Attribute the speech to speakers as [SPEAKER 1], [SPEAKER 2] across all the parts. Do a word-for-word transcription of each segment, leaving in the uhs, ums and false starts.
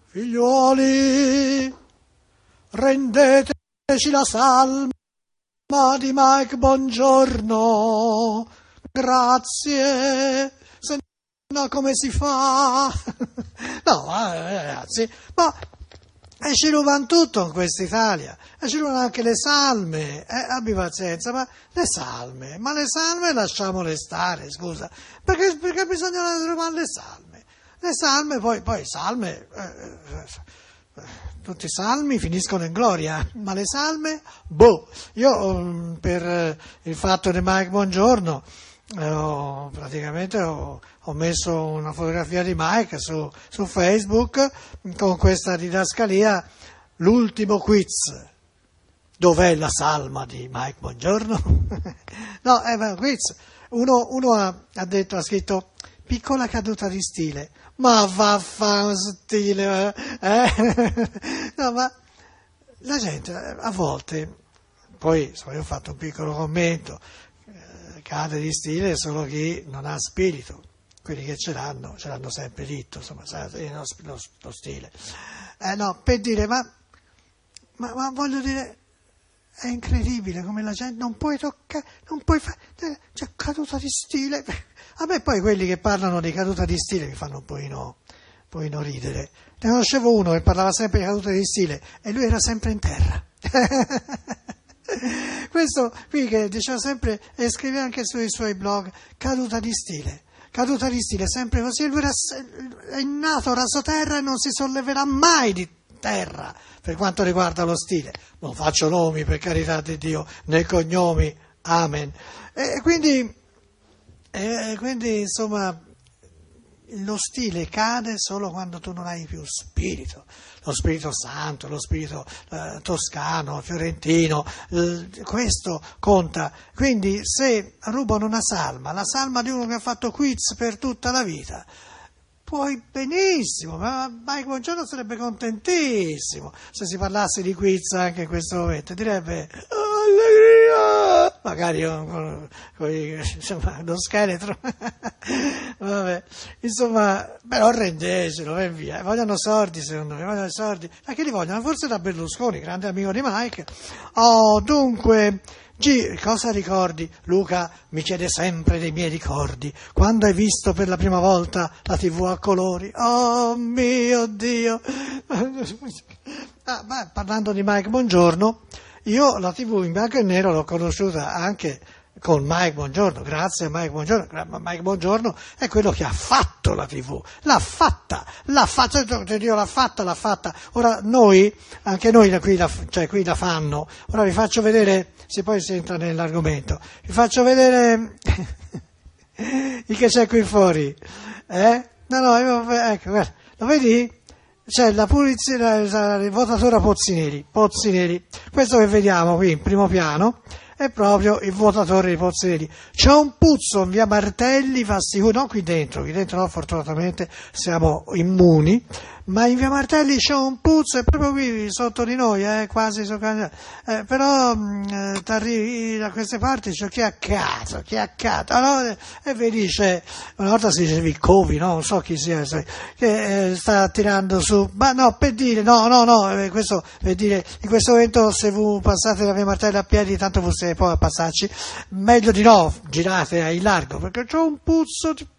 [SPEAKER 1] Figliuoli, rendeteci la salma di Mike Bongiorno, grazie, se no come si fa? No, ragazzi, ma e ci rubano tutto in questa Italia, e ci rubano anche le salme, eh, abbi pazienza, ma le salme, ma le salme lasciamole stare, scusa, perché, perché bisogna rubare le salme? Le salme, poi, poi salme, eh, eh, tutti i salmi finiscono in gloria, ma le salme, boh, io um, per eh, il fatto di Mike Bongiorno, eh, ho, praticamente ho, ho messo una fotografia di Mike su, su Facebook con questa didascalia, l'ultimo quiz. Dov'è la salma di Mike Bongiorno? No, è un quiz. Uno, uno ha, ha detto, ha scritto, piccola caduta di stile. Ma vaffa stile, eh? No, ma la gente a volte, poi insomma, io ho fatto un piccolo commento, eh, cade di stile solo chi non ha spirito, quelli che ce l'hanno, ce l'hanno sempre ditto, insomma, lo, lo, lo stile. Eh, no, per dire, ma, ma, ma voglio dire, è incredibile come la gente non puoi toccare, non puoi fare, c'è caduta di stile. A me poi quelli che parlano di caduta di stile mi fanno un pochino, un pochino ridere. Ne conoscevo uno che parlava sempre di caduta di stile e lui era sempre in terra. Questo qui che diceva sempre, e scriveva anche sui suoi blog, caduta di stile. Caduta di stile, sempre così, lui era, è nato raso terra e non si solleverà mai di terra per quanto riguarda lo stile. Non faccio nomi, per carità di Dio, né cognomi, amen. E quindi, e quindi insomma, lo stile cade solo quando tu non hai più spirito, lo spirito santo, lo spirito eh, toscano, fiorentino, eh, questo conta. Quindi se rubano una salma, la salma di uno che ha fatto quiz per tutta la vita, puoi benissimo, ma Mike Bongiorno sarebbe contentissimo se si parlasse di quiz anche in questo momento, direbbe allegria, magari con, con insomma, lo scheletro, vabbè, insomma, però rendecelo e via, vogliono soldi secondo me, vogliono soldi, ma che li vogliono? Forse da Berlusconi, grande amico di Mike. Oh, dunque, G, cosa ricordi? Luca mi chiede sempre dei miei ricordi. Quando hai visto per la prima volta la tivù a colori? Oh mio Dio! Ah, ma parlando di Mike Bongiorno, io la tivù in bianco e nero l'ho conosciuta anche con Mike Bongiorno, grazie a Mike Bongiorno. Mike Bongiorno è quello che ha fatto la tivù, l'ha fatta, l'ha fatta, Dio l'ha fatta, l'ha fatta. Ora noi, anche noi da qui la, cioè qui la fanno, ora vi faccio vedere, se poi si entra nell'argomento, vi faccio vedere il che c'è qui fuori, eh? No, no, ecco, guarda, lo vedi? C'è la pulizia, il votatore Pozzinelli, Pozzinelli, questo che vediamo qui in primo piano, è proprio il votatore di Pozzinelli. C'è un puzzo in via Martelli, fa sicuro, non qui dentro, qui dentro no, fortunatamente siamo immuni, ma in via Martelli c'è un puzzo, è proprio qui sotto di noi, eh, quasi sopra, eh, però eh, t'arrivi da queste parti, c'è chi a caso, chi a caso, allora, e vedi c'è, una volta si diceva il Covi, no? Non so chi sia, che eh, sta tirando su, ma no, per dire, no, no, no, eh, questo per dire, in questo momento se voi passate da via Martelli a piedi, tanto voi siete poi a passarci, meglio di no, girate in largo, perché c'è un puzzo di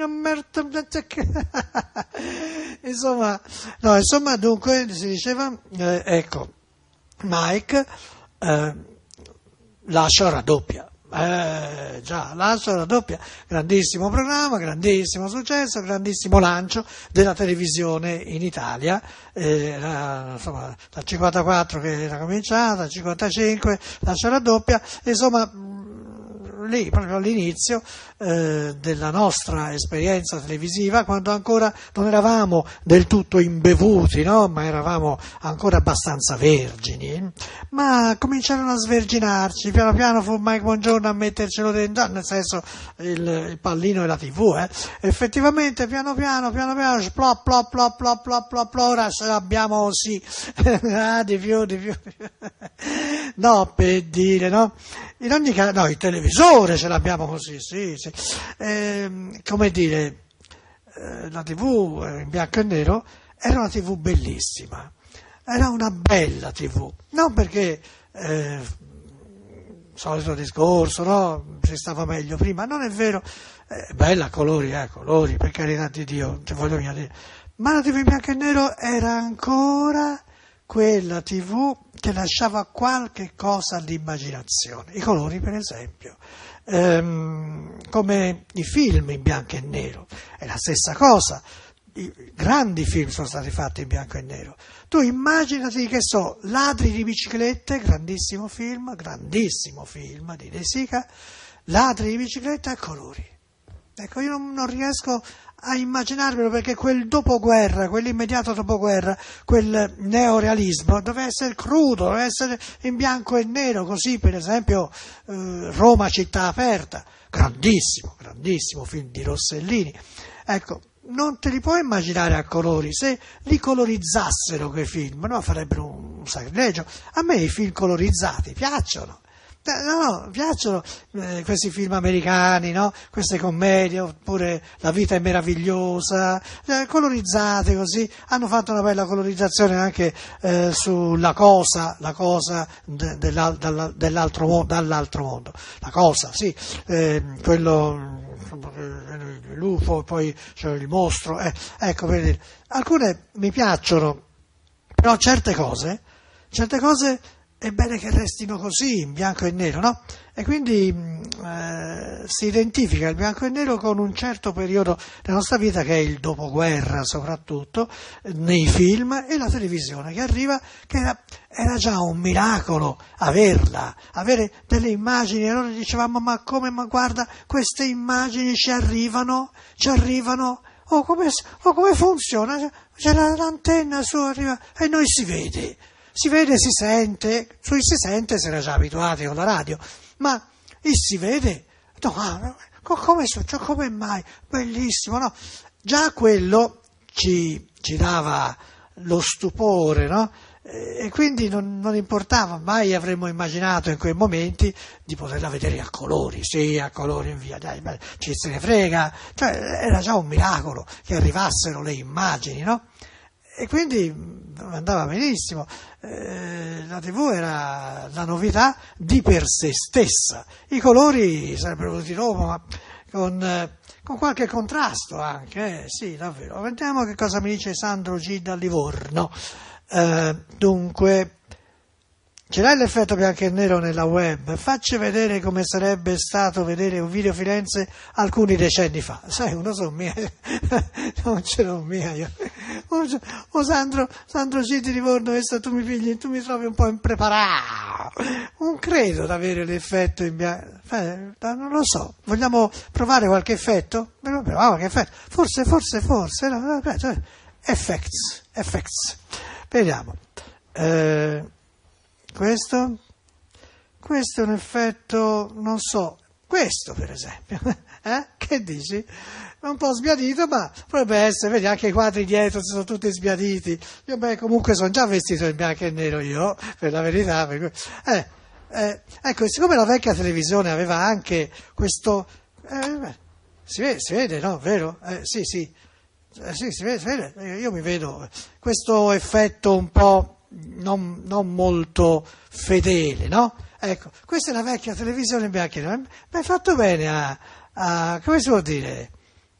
[SPEAKER 1] insomma, no, insomma, dunque si diceva, eh, ecco, Mike eh, lascia raddoppia. Eh, già, lascia raddoppia, grandissimo programma, grandissimo successo, grandissimo lancio della televisione in Italia, eh, la, insomma, dal cinquantaquattro che era cominciata, dal cinquantacinque lascia raddoppia, insomma, lì, proprio all'inizio eh, della nostra esperienza televisiva, quando ancora non eravamo del tutto imbevuti, no? Ma eravamo ancora abbastanza vergini, ma cominciarono a sverginarci, piano piano fu Mike Bongiorno a mettercelo dentro, nel senso il, il pallino e la tivù, eh? Effettivamente piano piano, piano piano, plop, plop, plop, plop, plop, plop, plop, ora ce l'abbiamo sì, ah, di più, di più, no, per dire, no? In ogni caso, no, il televisore ce l'abbiamo così, sì, sì. Eh, come dire, eh, la tivù in bianco e nero era una tivù bellissima, era una bella tivù, non perché, eh, solito discorso, no? Si stava meglio prima, non è vero, eh, bella a colori, eh, colori, per carità di Dio, ti voglio dire, ma la tivù in bianco e nero era ancora quella tivù che lasciava qualche cosa all'immaginazione, i colori per esempio, ehm, come i film in bianco e nero, è la stessa cosa. I grandi film sono stati fatti in bianco e nero. Tu immaginati che so, Ladri di biciclette, grandissimo film, grandissimo film di De Sica, Ladri di biciclette a colori. Ecco, io non, non riesco a immaginarmelo perché quel dopoguerra, quell'immediato dopoguerra, quel neorealismo doveva essere crudo, doveva essere in bianco e nero, così per esempio eh, Roma città aperta, grandissimo, grandissimo film di Rossellini. Ecco, non te li puoi immaginare a colori, se li colorizzassero quei film, no, farebbero un sacrilegio. A me i film colorizzati piacciono, no, no, piacciono eh, questi film americani, no? Queste commedie, oppure La vita è meravigliosa, eh, colorizzate così, hanno fatto una bella colorizzazione anche eh, sulla cosa, la cosa de, dell'al, dell'altro mondo, dall'altro mondo, la cosa, sì, eh, quello l'U F O, poi c'è il mostro, eh, ecco, per dire, alcune mi piacciono, però certe cose, certe cose è bene che restino così, in bianco e nero, no? E quindi eh, si identifica il bianco e nero con un certo periodo della nostra vita, che è il dopoguerra soprattutto, nei film, e la televisione che arriva, che era, era già un miracolo averla, avere delle immagini, e allora dicevamo ma come, ma guarda, queste immagini ci arrivano, ci arrivano, oh come, oh, come funziona, c'è la, l'antenna su, arriva, e noi si vede. Si vede, si sente, sui si sente, si era già abituati con la radio, ma il si vede, no, ah, come, cioè, come mai, bellissimo, no? Già quello ci, ci dava lo stupore, no? E quindi non, non importava, mai avremmo immaginato in quei momenti di poterla vedere a colori, sì, a colori in via, dai, beh, ci se ne frega, cioè era già un miracolo che arrivassero le immagini, no? E quindi andava benissimo, eh, la tivù era la novità di per sé stessa, i colori sarebbero venuti dopo, ma con, eh, con qualche contrasto anche, eh, sì, davvero. Vediamo che cosa mi dice Sandro G da Livorno. Eh, dunque, ce l'hai l'effetto bianco e nero nella web? Facci vedere come sarebbe stato vedere un video Firenze alcuni decenni fa. Sai, uno sono mia, non ce l'ho mia io. Oh Sandro, Sandro G di Livorno, adesso tu mi pigli, tu mi trovi un po' impreparato. Non credo di avere l'effetto in bianco, eh, non lo so. Vogliamo provare qualche effetto? Proviamo qualche effetto. Forse, forse, forse, no, no, effects, effects. Vediamo. Eh, Questo? Questo è un effetto, non so, questo per esempio, eh? Che dici? È un po' sbiadito, ma potrebbe essere, vedi, anche i quadri dietro sono tutti sbiaditi. Io beh, comunque sono già vestito in bianco e nero io, per la verità. Per... Eh, eh, ecco, siccome la vecchia televisione aveva anche questo, eh, beh, si vede, si vede, no? Vero? Eh, sì, sì, eh, sì, si vede, si vede, io mi vedo questo effetto un po' Non, non molto fedele, no? Ecco, questa è la vecchia televisione in bianco e nero. Ma hai fatto bene a, a, come si può dire?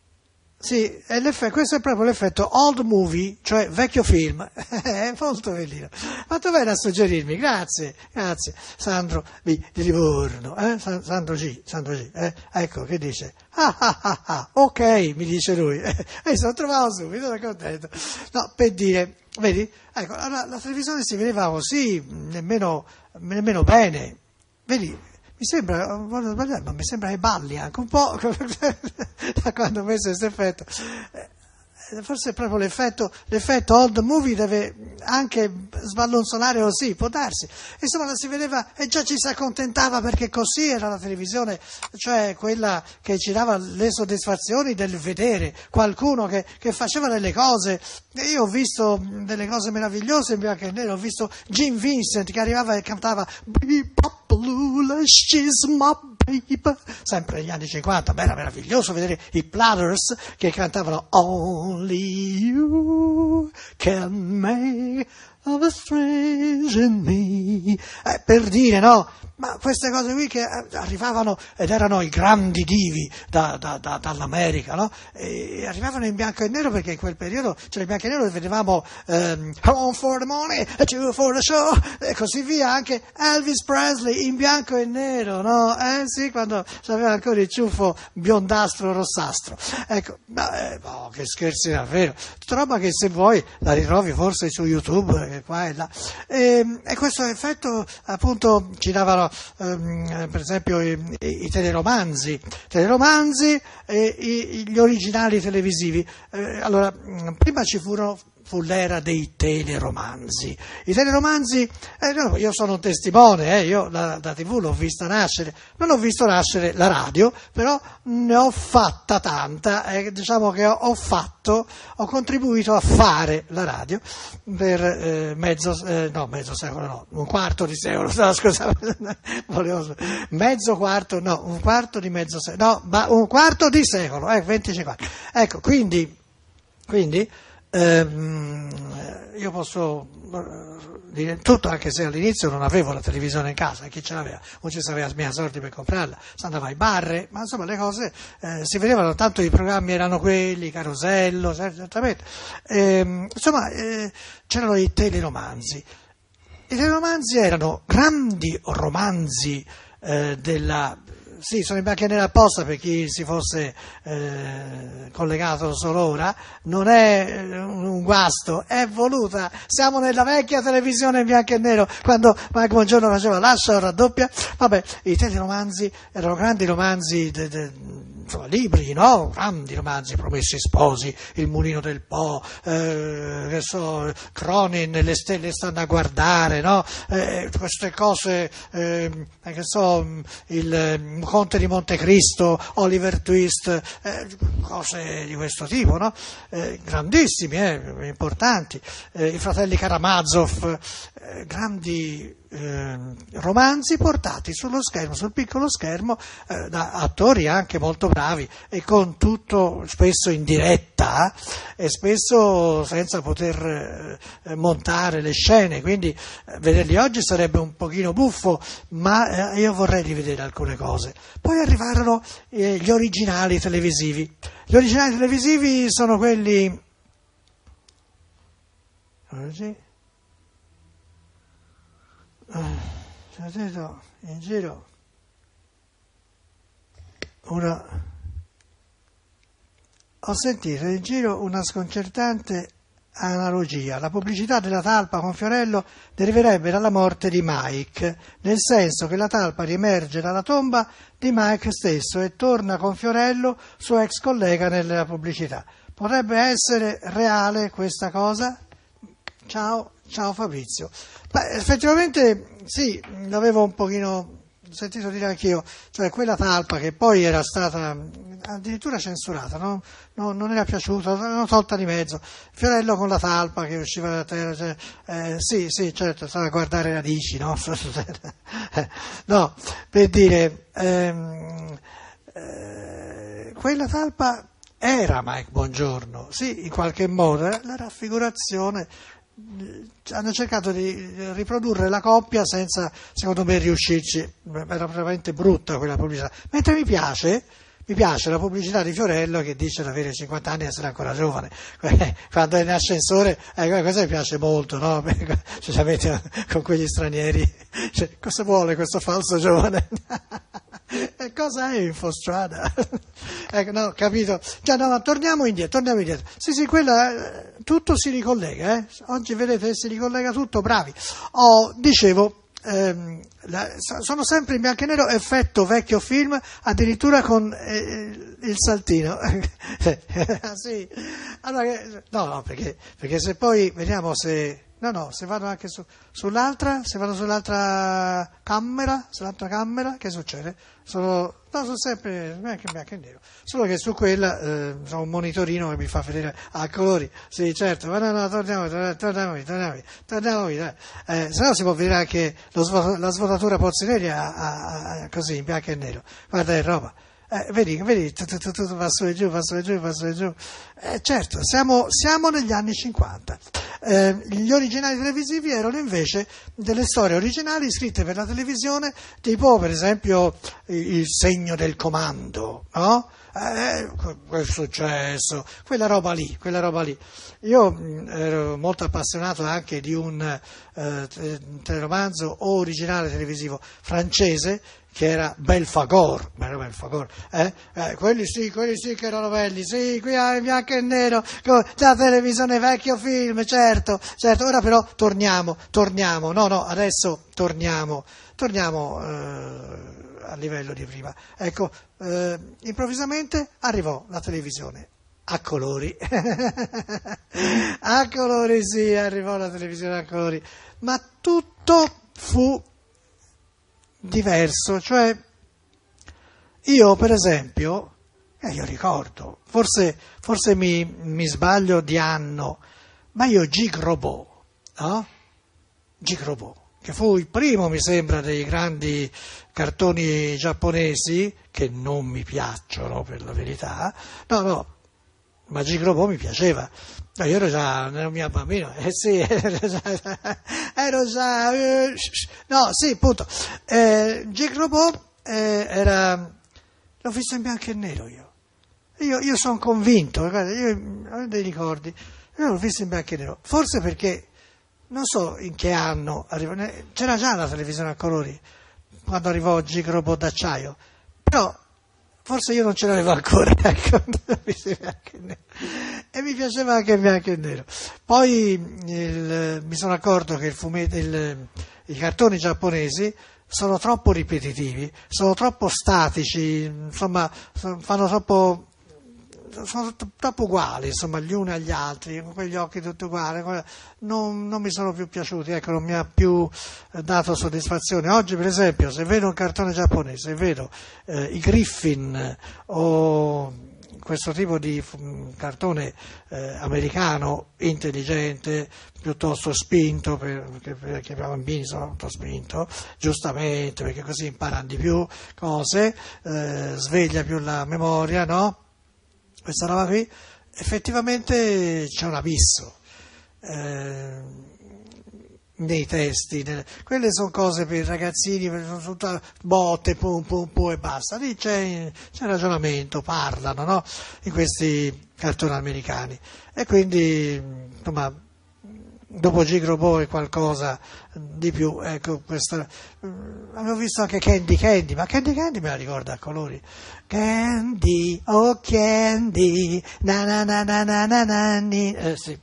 [SPEAKER 1] Sì, è l'effetto, questo è proprio l'effetto old movie, cioè vecchio film. È molto bellino. Fatto bene a suggerirmi, grazie, grazie. Sandro B di Livorno, eh? Sandro G, Sandro G, eh? Ecco, che dice? Ah, ah, ah, ah, ok, mi dice lui. E eh, sono trovato subito, sono contento. No, per dire, vedi? Ecco, la, la televisione si vedeva così, nemmeno, nemmeno bene. Vedi? Mi sembra, voglio sbagliare, ma mi sembra che balli anche un po' da quando ho messo questo effetto. Forse è proprio l'effetto, l'effetto old movie deve anche sballonzolare così, può darsi. Insomma, la si vedeva e già ci si accontentava perché così era la televisione, cioè quella che ci dava le soddisfazioni del vedere qualcuno che, che faceva delle cose. Io ho visto delle cose meravigliose in bianco e nero, ho visto Jim Vincent che arrivava e cantava Tallulah, she's my baby. Sempre negli anni cinquanta, beh, era meraviglioso vedere i Platters che cantavano Only You can make of a strange in me. Eh, per dire, no? Ma queste cose qui che arrivavano ed erano i grandi divi da, da, da, dall'America, no? E arrivavano in bianco e nero perché in quel periodo, cioè in bianco e nero vedevamo um, One for the money, two for the show e così via, anche Elvis Presley in bianco e nero, no? Eh sì, quando aveva ancora il ciuffo biondastro rossastro. Ecco, no, eh, oh, che scherzi davvero. Tutta roba che se vuoi la ritrovi forse su YouTube, eh, qua e là. E, e questo effetto appunto ci davano Um, per esempio i, i, i teleromanzi, teleromanzi e i, gli originali televisivi. Eh, allora, prima ci furono fu l'era dei teleromanzi. I teleromanzi, eh, no, io sono un testimone, eh, io la, la tivù l'ho vista nascere, non ho visto nascere la radio, però ne ho fatta tanta, eh, diciamo che ho, ho fatto, ho contribuito a fare la radio per eh, mezzo, eh, no, mezzo secolo, no, un quarto di secolo, no, scusate, volevo, mezzo quarto, no, un quarto di mezzo secolo, no, ma un quarto di secolo, eh, venticinque anni. Ecco, quindi, quindi, Ehm, io posso dire tutto, anche se all'inizio non avevo la televisione in casa, chi ce l'aveva? Non ci sapeva mia soldi per comprarla, si andava ai bar, ma insomma le cose eh, si vedevano, tanto i programmi erano quelli, Carosello, certamente, ehm, insomma eh, c'erano i teleromanzi. I teleromanzi erano grandi romanzi eh, della... Sì, sono in bianco e nero apposta per chi si fosse eh, collegato solo ora, non è un, un guasto, è voluta. Siamo nella vecchia televisione in bianco e nero, quando Mike Bongiorno faceva l'ascia o raddoppia. Vabbè, i teleromanzi erano grandi romanzi, de, de, insomma, libri, no? Grandi romanzi, Promessi Sposi, Il mulino del Po, eh, che so, Cronin, Le stelle stanno a guardare, no? Eh, queste cose, eh, che so, il Conte di Montecristo, Oliver Twist, eh, cose di questo tipo, no? Eh, grandissimi, eh, importanti, eh, i fratelli Karamazov, eh, grandi eh, romanzi portati sullo schermo, sul piccolo schermo, eh, da attori anche molto bravi e con tutto spesso in diretta e spesso senza poter eh, montare le scene, quindi eh, vederli oggi sarebbe un pochino buffo, ma eh, io vorrei rivedere alcune cose. Poi arrivarono eh, gli originali televisivi. Gli originali televisivi sono quelli... Oggi? Ho sentito in giro una... Ho sentito in giro una sconcertante analogia. La pubblicità della talpa con Fiorello deriverebbe dalla morte di Mike, nel senso che la talpa riemerge dalla tomba di Mike stesso e torna con Fiorello, suo ex collega, nella pubblicità. Potrebbe essere reale questa cosa? Ciao, ciao Fabrizio. Beh, effettivamente sì, l'avevo un pochino sentito dire anch'io, cioè quella talpa che poi era stata addirittura censurata, no? No, non era piaciuta, l'hanno tolta di mezzo. Fiorello con la talpa che usciva da terra, cioè, eh, sì, sì, certo, stava a guardare radici, no? No, per dire, ehm, eh, quella talpa era Mike Bongiorno, sì, in qualche modo, era la raffigurazione. Hanno cercato di riprodurre la coppia senza, secondo me, riuscirci. Era veramente brutta quella pubblicità, mentre mi piace mi piace la pubblicità di Fiorello che dice di avere cinquanta anni e essere ancora giovane quando è in ascensore, eh, questo mi piace molto, no? Specialmente con quegli stranieri, cioè, cosa vuole questo falso giovane? E cosa è Infostrada? Ecco, no, capito? Cioè, no, no, torniamo indietro, torniamo indietro. Sì, sì, quella, tutto si ricollega, eh? Oggi vedete, si ricollega tutto, bravi. Oh, dicevo, ehm, la, sono sempre in bianco e nero, effetto vecchio film, addirittura con eh, il saltino. Sì. Allora, no, no, perché, perché se poi, vediamo se... No, no, se vado anche su, sull'altra, se vado sull'altra camera, sull'altra camera, che succede? Sono, no, sono sempre bianco e bianco e nero. Solo che su quella eh, c'è un monitorino che mi fa vedere a colori. Sì, certo, ma no, no, torniamo, torniamo, torniamo, torniamo, torniamo eh, se no si può vedere anche lo svuot- la svuotatura Pozzinelli a, a, a, così, in bianco e nero. Guarda, è roba. Eh, vedi, vedi, tu, tu, tu, tu, va su e giù, va su e giù, va su e giù. Eh, certo, siamo, siamo negli anni cinquanta. Eh, gli originali televisivi erano invece delle storie originali scritte per la televisione, tipo per esempio Il segno del comando, no? Eh, che è successo? Quella roba lì, quella roba lì. Io mh, ero molto appassionato anche di un eh, teleromanzo originale televisivo francese che era Belfagor, ma era Belfagor, eh? Eh, quelli sì, quelli sì che erano belli, sì, qui in bianco e nero, la televisione vecchio film, certo, certo, ora però torniamo, torniamo, no, no, adesso torniamo, torniamo eh, a livello di prima, ecco, eh, improvvisamente arrivò la televisione a colori, a colori sì, arrivò la televisione a colori, ma tutto fu diverso, cioè io per esempio, eh, io ricordo, forse, forse mi, mi sbaglio di anno, ma io Gig Robot, no? Gig Robot, che fu il primo mi sembra dei grandi cartoni giapponesi, che non mi piacciono per la verità, no no, ma Gig Robot mi piaceva. No, io ero già, ero mio bambino, eh sì, ero già, ero già eh, no, sì, appunto, eh, Gig Robot eh, era, l'ho visto in bianco e nero io, io, io sono convinto, guarda, io ho dei ricordi, io l'ho visto in bianco e nero, forse perché, non so in che anno, arrivò, c'era già la televisione a colori, quando arrivò Gig Robot d'acciaio, però forse io non ce l'avevo ancora, ecco, e mi piaceva anche il bianco e nero. Poi il, mi sono accorto che il fumetto, il, i cartoni giapponesi sono troppo ripetitivi, sono troppo statici, insomma, fanno troppo, sono troppo uguali, insomma, gli uni agli altri, con quegli occhi tutti uguali, non, non mi sono più piaciuti, ecco, non mi ha più dato soddisfazione. Oggi, per esempio, se vedo un cartone giapponese, se vedo eh, i Griffin o questo tipo di cartone eh, americano intelligente, piuttosto spinto, perché, perché i bambini sono molto spinto, giustamente, perché così imparano di più cose, eh, sveglia più la memoria, no? Questa roba qui, effettivamente c'è un abisso eh, nei testi, nelle, quelle sono cose per i ragazzini, sono tutte botte, pum pum pum e basta, lì c'è, c'è ragionamento, parlano, no? In questi cartoni americani, e quindi insomma dopo Gig Robot e qualcosa di più, ecco, questa, avevo visto anche Candy Candy, ma Candy Candy me la ricorda a colori, Candy, oh Candy, na na na na na na na ni. Eh, sì.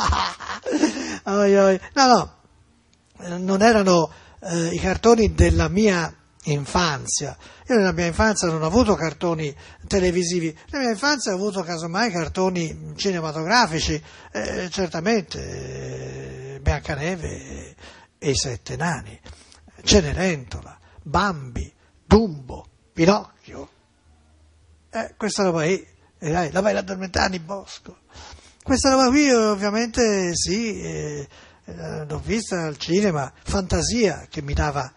[SPEAKER 1] oi, oi. No, no, non erano eh, i cartoni della mia infanzia. Io nella mia infanzia non ho avuto cartoni televisivi, nella mia infanzia ho avuto casomai cartoni cinematografici, eh, certamente eh, Biancaneve e, e i Sette Nani, Cenerentola, Bambi, Dumbo, Pinocchio, eh, questa roba qui, eh, dai, la vai ad addormentare in bosco. Questa roba qui ovviamente sì, eh, eh, l'ho vista al cinema, Fantasia che mi dava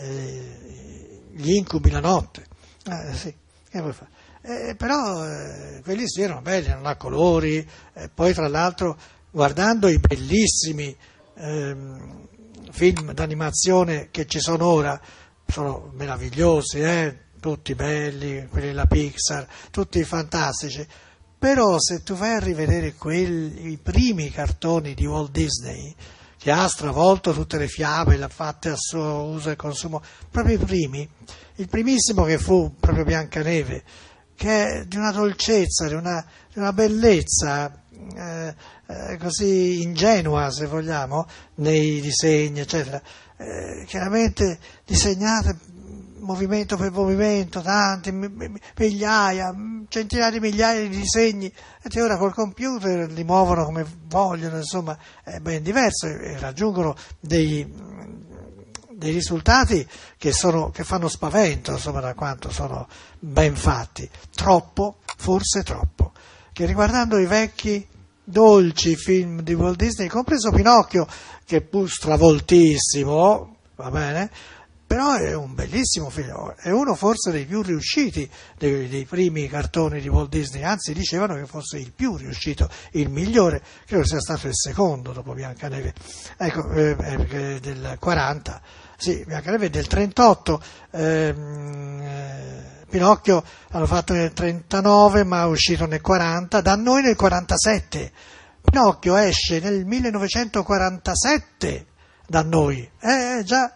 [SPEAKER 1] eh, gli incubi la notte, eh, sì, che vuoi fare? Eh, però eh, quelli sì erano belli, erano a colori, eh, poi tra l'altro guardando i bellissimi ehm, film d'animazione che ci sono ora, sono meravigliosi, eh, tutti belli, quelli della Pixar, tutti fantastici, però se tu vai a rivedere quelli, i primi cartoni di Walt Disney, che ha stravolto tutte le fiabe, le ha fatte a suo uso e consumo, proprio i primi, il primissimo che fu proprio Biancaneve, che è di una dolcezza, di una, di una bellezza eh, eh, così ingenua, se vogliamo, nei disegni, eccetera, eh, chiaramente disegnate movimento per movimento, tanti, migliaia, centinaia di migliaia di disegni, e ora col computer li muovono come vogliono, insomma, è ben diverso e raggiungono dei, dei risultati che, sono, che fanno spavento, insomma, da quanto sono ben fatti. Troppo, forse troppo. Che riguardando i vecchi dolci film di Walt Disney, compreso Pinocchio, che è pur stravoltissimo, va bene, però è un bellissimo film, è uno forse dei più riusciti dei, dei primi cartoni di Walt Disney, anzi dicevano che fosse il più riuscito, il migliore, credo sia stato il secondo dopo Biancaneve, ecco, eh, del quaranta, sì, Biancaneve è del trentotto, ehm, eh, Pinocchio l'hanno fatto nel trentanove ma è uscito nel quaranta, da noi nel quarantasette, Pinocchio esce nel millenovecentoquarantasette da noi, eh, eh già,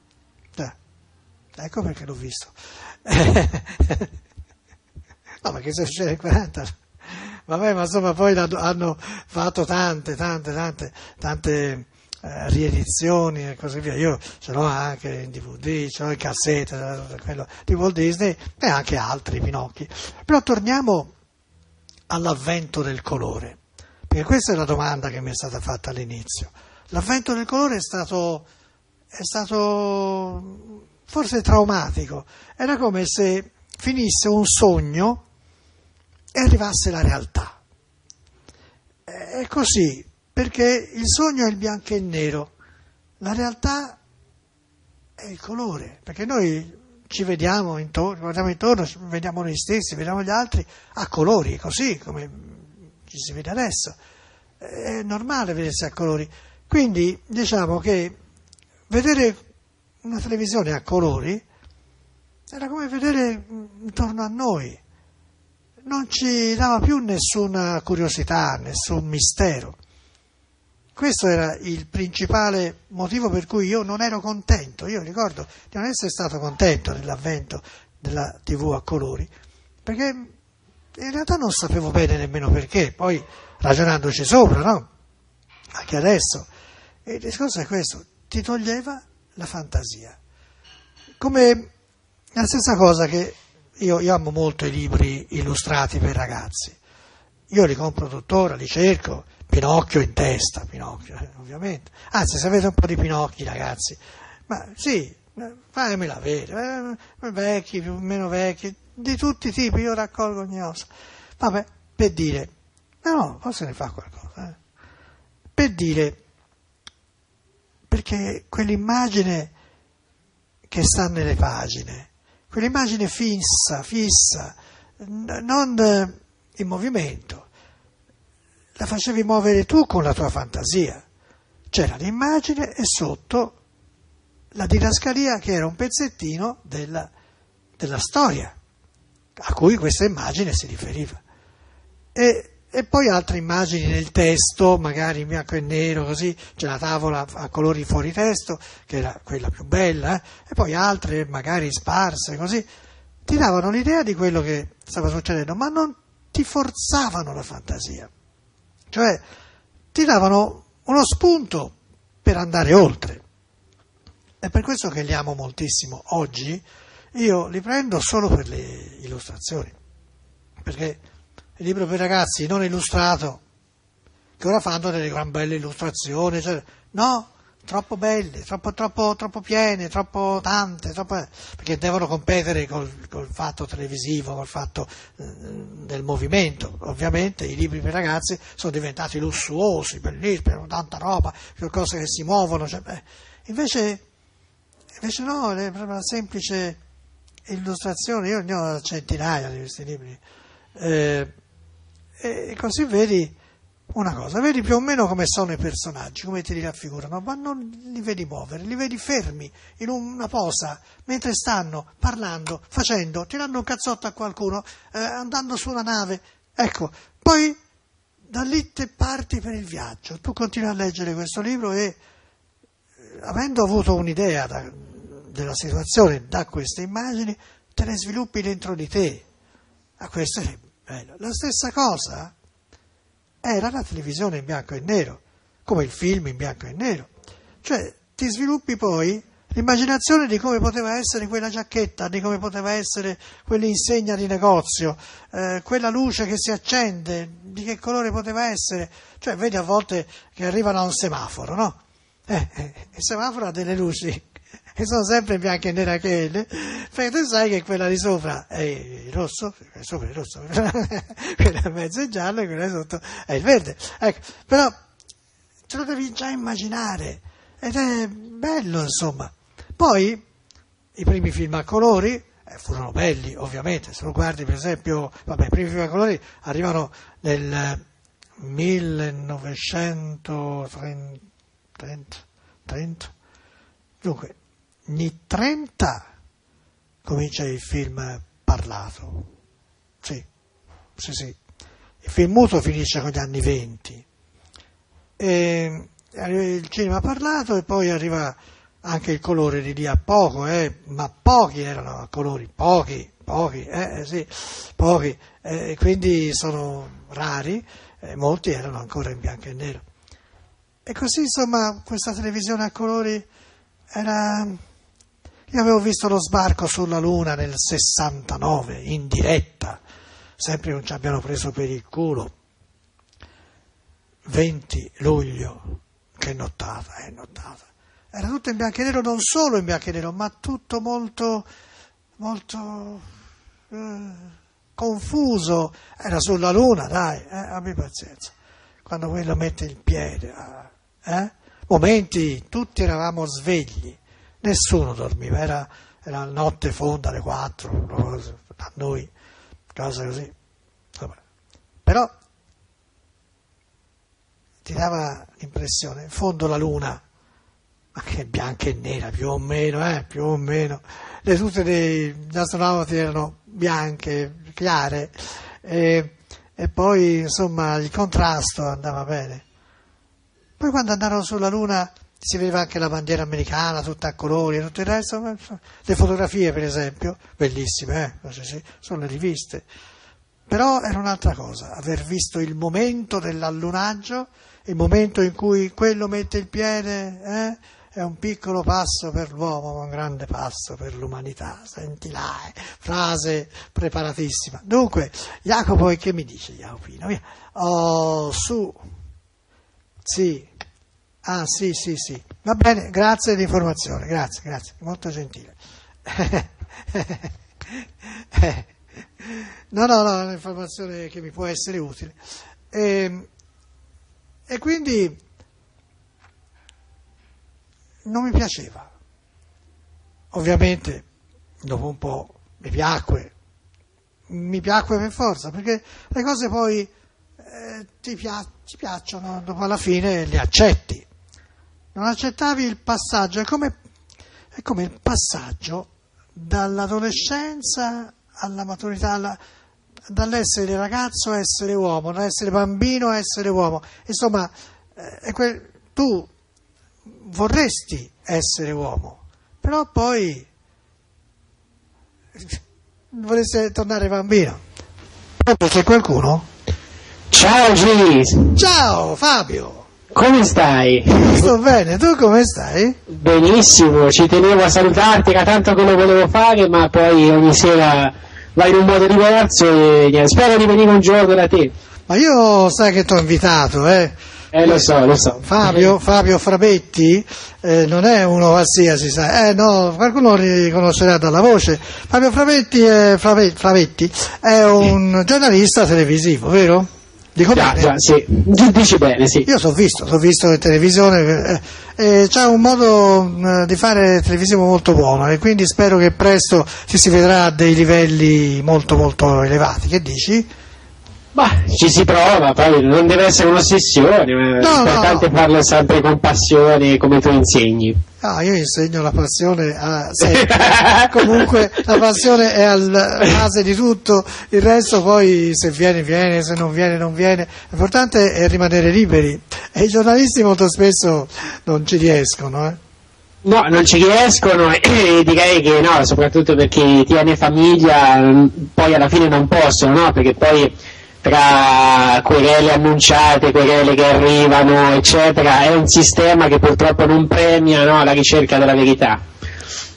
[SPEAKER 1] ecco perché l'ho visto. No, perché se c'è nel quaranta, vabbè, ma insomma poi hanno fatto tante, tante, tante, tante eh, riedizioni e così via. Io ce l'ho anche in D V D, ce l'ho in cassetta, quello di Walt Disney e anche altri Pinocchi. Però torniamo all'avvento del colore, perché questa è la domanda che mi è stata fatta all'inizio. L'avvento del colore è stato, è stato forse traumatico, era come se finisse un sogno e arrivasse la realtà. È così, perché il sogno è il bianco e nero, la realtà è il colore, perché noi ci vediamo intorno, guardiamo intorno, vediamo noi stessi, vediamo gli altri a colori, così come ci si vede adesso. È normale vedersi a colori. Quindi diciamo che vedere una televisione a colori era come vedere intorno a noi, non ci dava più nessuna curiosità, nessun mistero. Questo era il principale motivo per cui io non ero contento. Io ricordo di non essere stato contento dell'avvento della tivù a colori, perché in realtà non sapevo bene nemmeno perché, poi ragionandoci sopra, no? Anche adesso. E il discorso è questo, ti toglieva la fantasia. Come la stessa cosa che io, io amo molto i libri illustrati per ragazzi. Io li compro tuttora, li cerco, Pinocchio in testa, Pinocchio, eh, ovviamente. Anzi, se avete un po' di Pinocchi, ragazzi, ma sì, fatemela avere, eh, vecchi, più o meno vecchi, di tutti i tipi, io raccolgo ogni ossa. Vabbè, per dire, no, no, forse ne fa qualcosa, eh. Per dire, perché quell'immagine che sta nelle pagine, quell'immagine fissa, fissa, non in movimento, la facevi muovere tu con la tua fantasia. C'era l'immagine e sotto la didascalia che era un pezzettino della, della storia a cui questa immagine si riferiva. E E poi altre immagini nel testo, magari in bianco e nero, così, c'è la tavola a colori fuori testo, che era quella più bella, eh? E poi altre magari sparse, così, ti davano l'idea di quello che stava succedendo, ma non ti forzavano la fantasia, cioè ti davano uno spunto per andare oltre. È per questo che li amo moltissimo oggi, io li prendo solo per le illustrazioni, perché il libro per ragazzi non illustrato, che ora fanno delle gran belle illustrazioni, cioè, no, troppo belle, troppo, troppo, troppo piene, troppo tante, troppo, perché devono competere col, col fatto televisivo, col fatto eh, del movimento. Ovviamente i libri per ragazzi sono diventati lussuosi, bellissimi, hanno tanta roba, cose che si muovono, cioè, beh, invece, invece no, è proprio una semplice illustrazione. Io ne ho centinaia di questi libri. Eh, E così vedi una cosa, vedi più o meno come sono i personaggi, come te li raffigurano, ma non li vedi muovere, li vedi fermi in una posa, mentre stanno parlando, facendo, tirando un cazzotto a qualcuno, eh, andando su una nave. Ecco, poi da lì te parti per il viaggio, tu continui a leggere questo libro e, avendo avuto un'idea da, della situazione da queste immagini, te le sviluppi dentro di te. A questo è bello. La stessa cosa era la televisione in bianco e nero, come il film in bianco e nero. Cioè, ti sviluppi poi l'immaginazione di come poteva essere quella giacchetta, di come poteva essere quell'insegna di negozio, eh, quella luce che si accende, di che colore poteva essere. Cioè, vedi a volte che arrivano a un semaforo, no? Eh, eh, il semaforo ha delle luci che sono sempre bianche e nere anche quelle, perché tu sai che quella di sopra è il rosso, quella sopra è il rosso, quella in mezzo è giallo e quella sotto è il verde. Ecco, però te lo devi già immaginare ed è bello, insomma. Poi i primi film a colori eh, furono belli, ovviamente. Se lo guardi, per esempio, vabbè, i primi film a colori arrivano nel millenovecentotrenta, trenta, dunque, negli trenta comincia il film parlato. Sì, sì, sì. Il film muto finisce con gli anni venti. E arriva il cinema parlato e poi arriva anche il colore di lì a poco, eh, ma pochi erano a colori, pochi, pochi, eh, sì, pochi, eh, quindi sono rari, eh, molti erano ancora in bianco e nero. E così, insomma, questa televisione a colori era... Io avevo visto lo sbarco sulla Luna nel sessantanove, in diretta, sempre non ci abbiano preso per il culo. venti luglio, che nottata, è nottata. Era tutto in bianco e nero, non solo in bianco e nero, ma tutto molto, molto eh, confuso. Era sulla Luna, dai, eh, abbi pazienza. Quando quello mette il piede, eh? Momenti, tutti eravamo svegli, nessuno dormiva, era, era notte fonda alle quattro, a noi, cose così. Insomma, però ti dava l'impressione, in fondo la Luna, ma che bianca e nera, più o meno, eh, più o meno, le tute degli astronauti erano bianche, chiare, e, e poi insomma il contrasto andava bene. Poi quando andarono sulla Luna si vedeva anche la bandiera americana, tutta a colori e tutto il resto, le fotografie per esempio, bellissime, eh, sì, sono le riviste, però era un'altra cosa, aver visto il momento dell'allunaggio, il momento in cui quello mette il piede, eh, è un piccolo passo per l'uomo, ma un grande passo per l'umanità. Senti là, eh, frase preparatissima. Dunque, Jacopo, che mi dice Jacopino? Via. Oh, su. Sì. Ah, sì, sì, sì. Va bene, grazie dell'informazione, grazie, grazie, molto gentile. No, no, no, è un'informazione che mi può essere utile. E, e quindi non mi piaceva. Ovviamente, dopo un po' mi piacque, mi piacque per forza, perché le cose poi eh, ti, pia- ti piacciono, dopo alla fine le accetti. Non accettavi il passaggio, è come, è come il passaggio dall'adolescenza alla maturità, alla, dall'essere ragazzo a essere uomo, dall'essere bambino a essere uomo. Insomma, eh, è quel, tu vorresti essere uomo, però poi vorresti tornare bambino. Proprio c'è qualcuno?
[SPEAKER 2] Ciao Gis!
[SPEAKER 1] Ciao Fabio!
[SPEAKER 2] Come stai?
[SPEAKER 1] Sto bene, tu come stai?
[SPEAKER 2] Benissimo, ci tenevo a salutarti, era tanto che lo volevo fare, ma poi ogni sera vai in un modo diverso e niente, spero di venire un giorno da te.
[SPEAKER 1] Ma io sai che ti ho invitato, eh?
[SPEAKER 2] Eh, lo so, lo so.
[SPEAKER 1] Fabio, Fabio Frabetti eh, non è uno qualsiasi, sai? Eh no, qualcuno lo riconoscerà dalla voce. Fabio Frabetti è, Frave, Fravetti è un giornalista televisivo, vero? Dico
[SPEAKER 2] già,
[SPEAKER 1] bene?
[SPEAKER 2] già, sì. Dici bene, sì.
[SPEAKER 1] Io so visto, l'ho visto in televisione, eh, eh, c'ha un modo eh, di fare televisivo molto buono e quindi spero che presto ci si vedrà a dei livelli molto molto elevati. Che dici?
[SPEAKER 2] Ma ci si prova, poi non deve essere un'ossessione, ma
[SPEAKER 1] no,
[SPEAKER 2] l'importante
[SPEAKER 1] no.
[SPEAKER 2] è farlo sempre con passione come tu insegni.
[SPEAKER 1] Ah, io insegno la passione a sempre. Comunque la passione è alla base di tutto, il resto poi se viene viene, se non viene non viene, l'importante è rimanere liberi e i giornalisti molto spesso non ci riescono, eh.
[SPEAKER 2] No, non ci riescono e direi che no, soprattutto per chi tiene famiglia, poi alla fine non possono, no, perché poi tra querele annunciate, querele che arrivano, eccetera, è un sistema che purtroppo non premia, no, la ricerca della verità.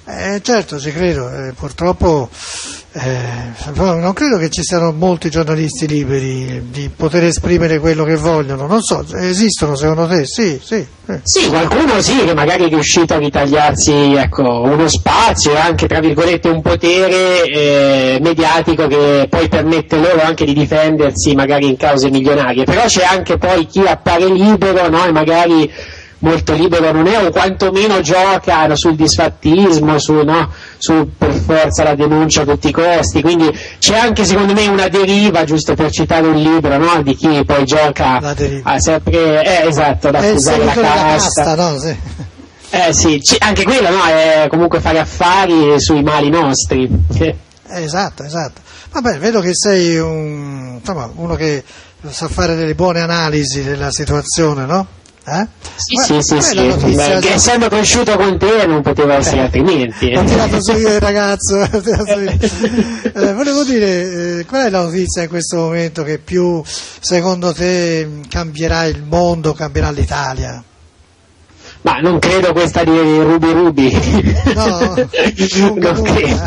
[SPEAKER 1] Eh, certo, ci credo, eh, purtroppo eh, non credo che ci siano molti giornalisti liberi di poter esprimere quello che vogliono, non so, esistono secondo te? Sì, sì. Eh.
[SPEAKER 2] Sì, qualcuno sì, che magari è riuscito a ritagliarsi, ecco, uno spazio e anche, tra virgolette, un potere eh, mediatico che poi permette loro anche di difendersi magari in cause milionarie, però c'è anche poi chi appare libero, no, e magari molto libero non è, o quantomeno gioca sul disfattismo, su, no, su per forza la denuncia a tutti i costi, quindi c'è anche secondo me una deriva, giusto per citare un libro, no, di chi poi gioca a sempre, eh, esatto, ad accusare la casta,
[SPEAKER 1] casta, no? Sì.
[SPEAKER 2] Eh sì, c- anche quello, no, è comunque fare affari sui mali nostri.
[SPEAKER 1] Esatto, esatto. Vabbè, vedo che sei un, insomma, uno che sa fare delle buone analisi della situazione, no? Eh?
[SPEAKER 2] Sì, sì, sì, sì. Beh, che essendo cresciuto con te non poteva essere eh, altrimenti.
[SPEAKER 1] Ho tirato su io il ragazzo. eh, volevo dire, eh, qual è la notizia in questo momento che più, secondo te, cambierà il mondo, cambierà l'Italia?
[SPEAKER 2] Ma non credo questa di Ruby Ruby.
[SPEAKER 1] No, non credo.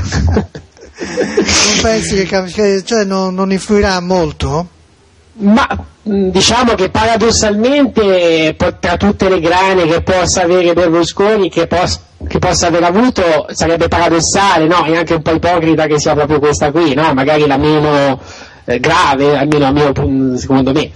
[SPEAKER 1] Non pensi che, che cioè, non, non influirà molto?
[SPEAKER 2] Ma diciamo che paradossalmente tra tutte le grane che possa avere Berlusconi, che, pos- che possa aver avuto, sarebbe paradossale, no? E anche un po' ipocrita che sia proprio questa qui, no? Magari la meno eh, grave, almeno a mio, secondo me.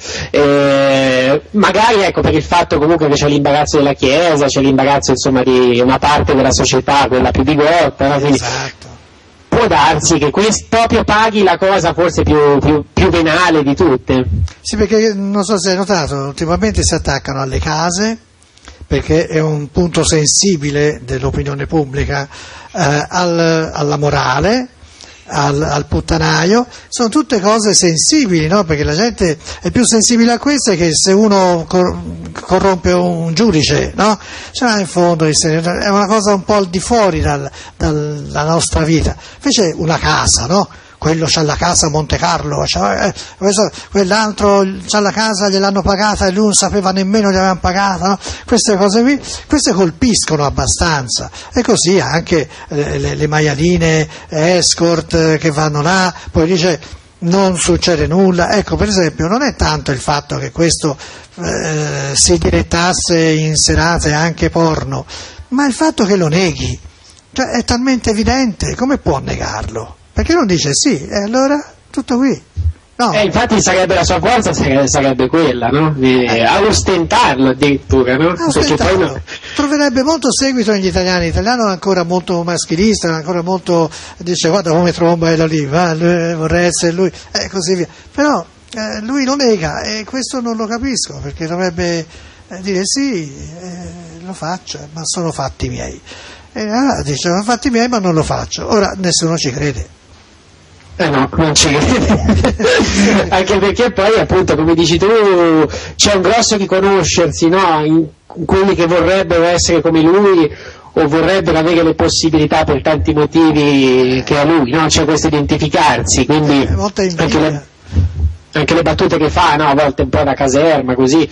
[SPEAKER 2] Eh, magari ecco, per il fatto comunque che c'è l'imbarazzo della Chiesa, c'è l'imbarazzo insomma di una parte della società, quella più bigotta, no? Quindi,
[SPEAKER 1] esatto.
[SPEAKER 2] Può darsi che questo proprio paghi la cosa forse più, più, più venale di tutte.
[SPEAKER 1] Sì, perché non so se hai notato, ultimamente si attaccano alle case, perché è un punto sensibile dell'opinione pubblica, eh, al, alla morale, al, al puttanaio, sono tutte cose sensibili, no? Perché la gente è più sensibile a queste che se uno cor- corrompe un giudice, no? Cioè in fondo è una cosa un po' al di fuori dal, dalla nostra vita. Invece una casa, no? Quello c'ha la casa a Monte Carlo, eh, questo, quell'altro c'ha la casa, gliel'hanno pagata e lui non sapeva nemmeno che avevano pagata, no? Queste cose qui, queste colpiscono abbastanza, e così anche le, le, le maialine escort che vanno là, poi dice non succede nulla. Ecco, per esempio, non è tanto il fatto che questo eh, si direttasse in serate anche porno, ma il fatto che lo neghi, cioè è talmente evidente, come può negarlo? Perché non dice sì, e allora tutto qui. No.
[SPEAKER 2] Eh, infatti sarebbe la sua forza, sarebbe, sarebbe quella, no? Di eh. ostentarlo addirittura, no?
[SPEAKER 1] Perché poi no. Troverebbe molto seguito negli italiani. L'italiano è ancora molto maschilista, è ancora molto, dice guarda come tromba è la lì, va, vorrei essere lui, e così via. Però eh, lui lo nega, e questo non lo capisco, perché dovrebbe eh, dire sì, eh, lo faccio, ma sono fatti miei. E allora dice sono fatti miei ma non lo faccio. Ora nessuno ci crede.
[SPEAKER 2] Eh no, non ci crede. Anche perché poi appunto, come dici tu, c'è un grosso riconoscersi, no? In quelli che vorrebbero essere come lui o vorrebbero avere le possibilità per tanti motivi che ha lui, no? C'è questo identificarsi, quindi
[SPEAKER 1] molta
[SPEAKER 2] anche le, anche le battute che fa, no? A volte un po' da caserma così,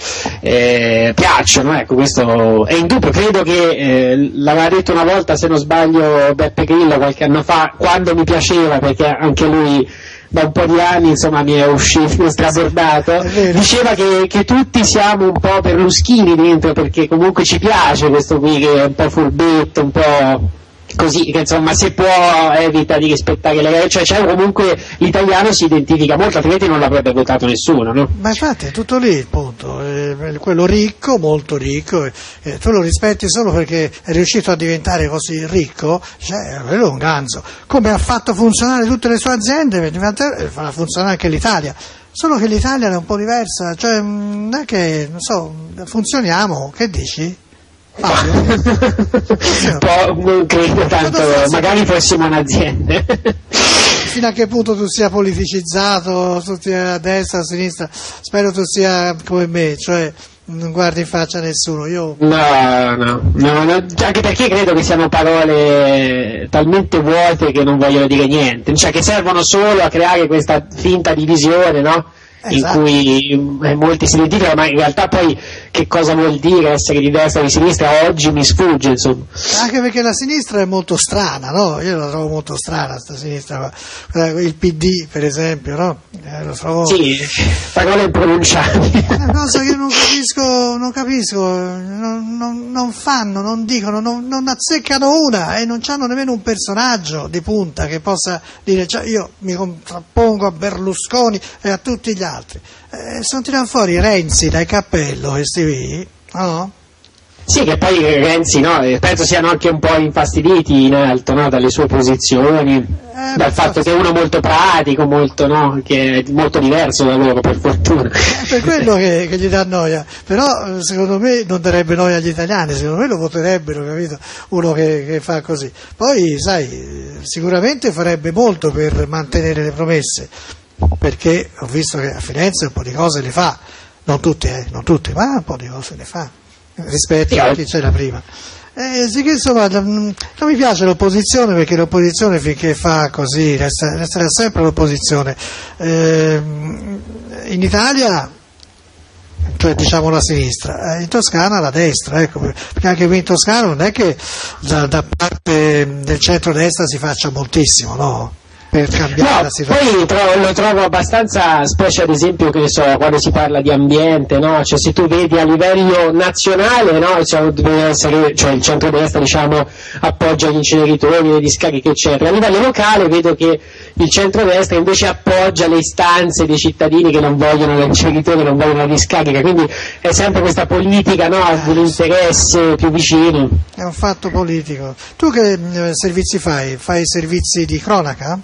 [SPEAKER 2] eh, piacciono, ecco, questo è indubbio. Credo che eh, l'aveva detto una volta, se non sbaglio, Beppe Grillo qualche anno fa, quando mi piaceva, perché anche lui da un po' di anni insomma mi è uscito strabordato, diceva che, che tutti siamo un po' perluschini dentro, perché comunque ci piace questo qui che è un po' furbetto, un po' così, che insomma se può evita di rispettare le regole, cioè, cioè comunque l'italiano si identifica molto, altrimenti non l'avrebbe votato nessuno, no?
[SPEAKER 1] Ma infatti è tutto lì il punto, eh, quello ricco, molto ricco, eh, tu lo rispetti solo perché è riuscito a diventare così ricco, cioè quello è un ganzo, come ha fatto funzionare tutte le sue aziende, farà funzionare anche l'Italia. Solo che l'Italia è un po' diversa, cioè non è che, non so, funzioniamo, che dici?
[SPEAKER 2] Po- non credo tanto, magari fossimo un'azienda.
[SPEAKER 1] Fino a che punto tu sia politicizzato, tutti a destra, a sinistra, spero tu sia come me, cioè non guardi in faccia a nessuno. Io...
[SPEAKER 2] No, no, no, no, anche perché credo che siano parole talmente vuote che non vogliono dire niente, cioè che servono solo a creare questa finta divisione, no? esatto. In cui eh, molti si identificano, ma in realtà poi che cosa vuol dire essere di destra o di sinistra oggi mi sfugge, insomma.
[SPEAKER 1] Anche perché la sinistra è molto strana, no? Io la trovo molto strana sta sinistra, il P D per esempio, no? Eh, lo trovo...
[SPEAKER 2] Sì, parole impronunciabili.
[SPEAKER 1] È una cosa che non capisco, non capisco, non, non, non fanno, non dicono, non, non azzeccano una e non hanno nemmeno un personaggio di punta che possa dire, cioè, io mi contrappongo a Berlusconi e a tutti gli altri. Eh, sono tirati fuori Renzi dal cappello, questi qui, no?
[SPEAKER 2] Sì, che poi Renzi, no, penso siano anche un po' infastiditi in alto, no, dalle sue posizioni, eh, dal fatto che è uno molto pratico, molto, no, che è molto diverso da loro, per fortuna.
[SPEAKER 1] È per quello che, che gli dà noia, però secondo me non darebbe noia agli italiani, secondo me lo voterebbero, capito? Uno che, che fa così. Poi, sai, sicuramente farebbe molto per mantenere le promesse, perché ho visto che a Firenze un po' di cose le fa, non tutte, eh, non tutte, ma un po' di cose le fa. Rispetto a chi c'era prima. Eh, sì che insomma non mi piace l'opposizione, perché l'opposizione finché fa così resta, resterà sempre l'opposizione. Eh, in Italia, cioè diciamo la sinistra, eh, in Toscana la destra, ecco, perché anche qui in Toscana non è che da, da parte del centro-destra si faccia moltissimo, no? Per cambiare
[SPEAKER 2] no,
[SPEAKER 1] la situazione.
[SPEAKER 2] Poi trovo, lo trovo abbastanza, specie ad esempio che so, quando si parla di ambiente, no? Cioè se tu vedi a livello nazionale, no? Cioè, deve essere, cioè il centrodestra diciamo appoggia gli inceneritori, le discariche eccetera. A livello locale vedo che il centrodestra invece appoggia le istanze dei cittadini che non vogliono l'inceneritore, non vogliono la discarica, quindi è sempre questa politica, no? Dell'interesse più vicino.
[SPEAKER 1] È un fatto politico. Tu che eh, servizi fai? Fai servizi di cronaca?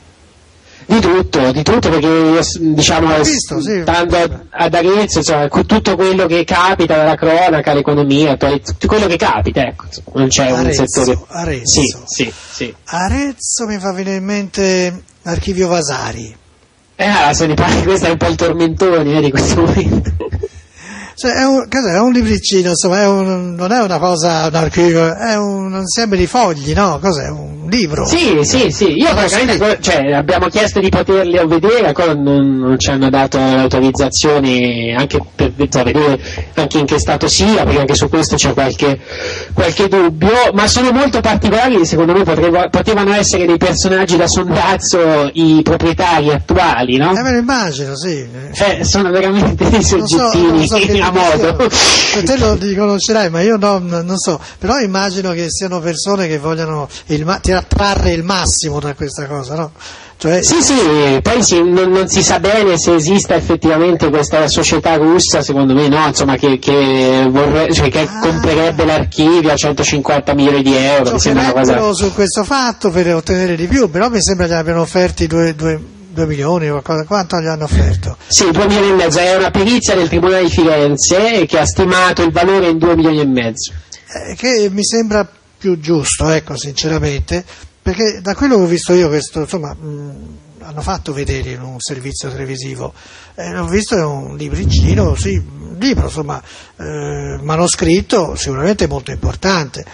[SPEAKER 2] Di tutto, di tutto, perché io, diciamo,
[SPEAKER 1] visto, sì,
[SPEAKER 2] stando ad Arezzo, insomma, tutto quello che capita dalla cronaca, l'economia, tutto quello che capita, ecco, non c'è
[SPEAKER 1] Arezzo,
[SPEAKER 2] un settore.
[SPEAKER 1] Arezzo.
[SPEAKER 2] Sì, sì, sì.
[SPEAKER 1] Arezzo mi fa venire in mente l'archivio Vasari.
[SPEAKER 2] Eh, ah, se ne parla, questo è un po' il tormentone eh, di questo momento.
[SPEAKER 1] Cioè, è un, è un libricino, insomma, è un, non è una cosa, un archivio, è un insieme di fogli, no? Cos'è? Un libro?
[SPEAKER 2] Sì, sì, sì, io praticamente, cioè, abbiamo chiesto di poterli vedere, ancora non, non ci hanno dato l'autorizzazione anche per, per vedere anche in che stato sia, perché anche su questo c'è qualche, qualche dubbio, ma sono molto particolari, secondo me potrebbero, potevano essere dei personaggi da sondazzo i proprietari attuali, no?
[SPEAKER 1] Eh, me lo immagino, sì.
[SPEAKER 2] Eh, sono veramente dei soggettini.
[SPEAKER 1] Non so, non so che
[SPEAKER 2] a modo.
[SPEAKER 1] Te lo riconoscerai, ma io no, non so, però immagino che siano persone che vogliono il, trarre il massimo da questa cosa, no? Cioè...
[SPEAKER 2] Sì, sì, poi sì, non, non si sa bene se esista effettivamente questa società russa, secondo me no, insomma, che, che, vorre, cioè, che ah. comprerebbe l'archivio a centocinquanta milioni di euro. Mi sembra una cosa...
[SPEAKER 1] su questo fatto per ottenere di più, però mi sembra che gli abbiano offerti due, due due milioni o qualcosa, quanto gli hanno offerto?
[SPEAKER 2] Sì, due milioni e mezzo, è una perizia del Tribunale di Firenze che ha stimato il valore in due milioni e mezzo.
[SPEAKER 1] Eh, che mi sembra più giusto, ecco, sinceramente, perché da quello che ho visto io, questo, insomma, mh, hanno fatto vedere in un servizio televisivo, eh, l'ho visto, è un libricino, sì, un libro, insomma, eh, manoscritto, sicuramente molto importante.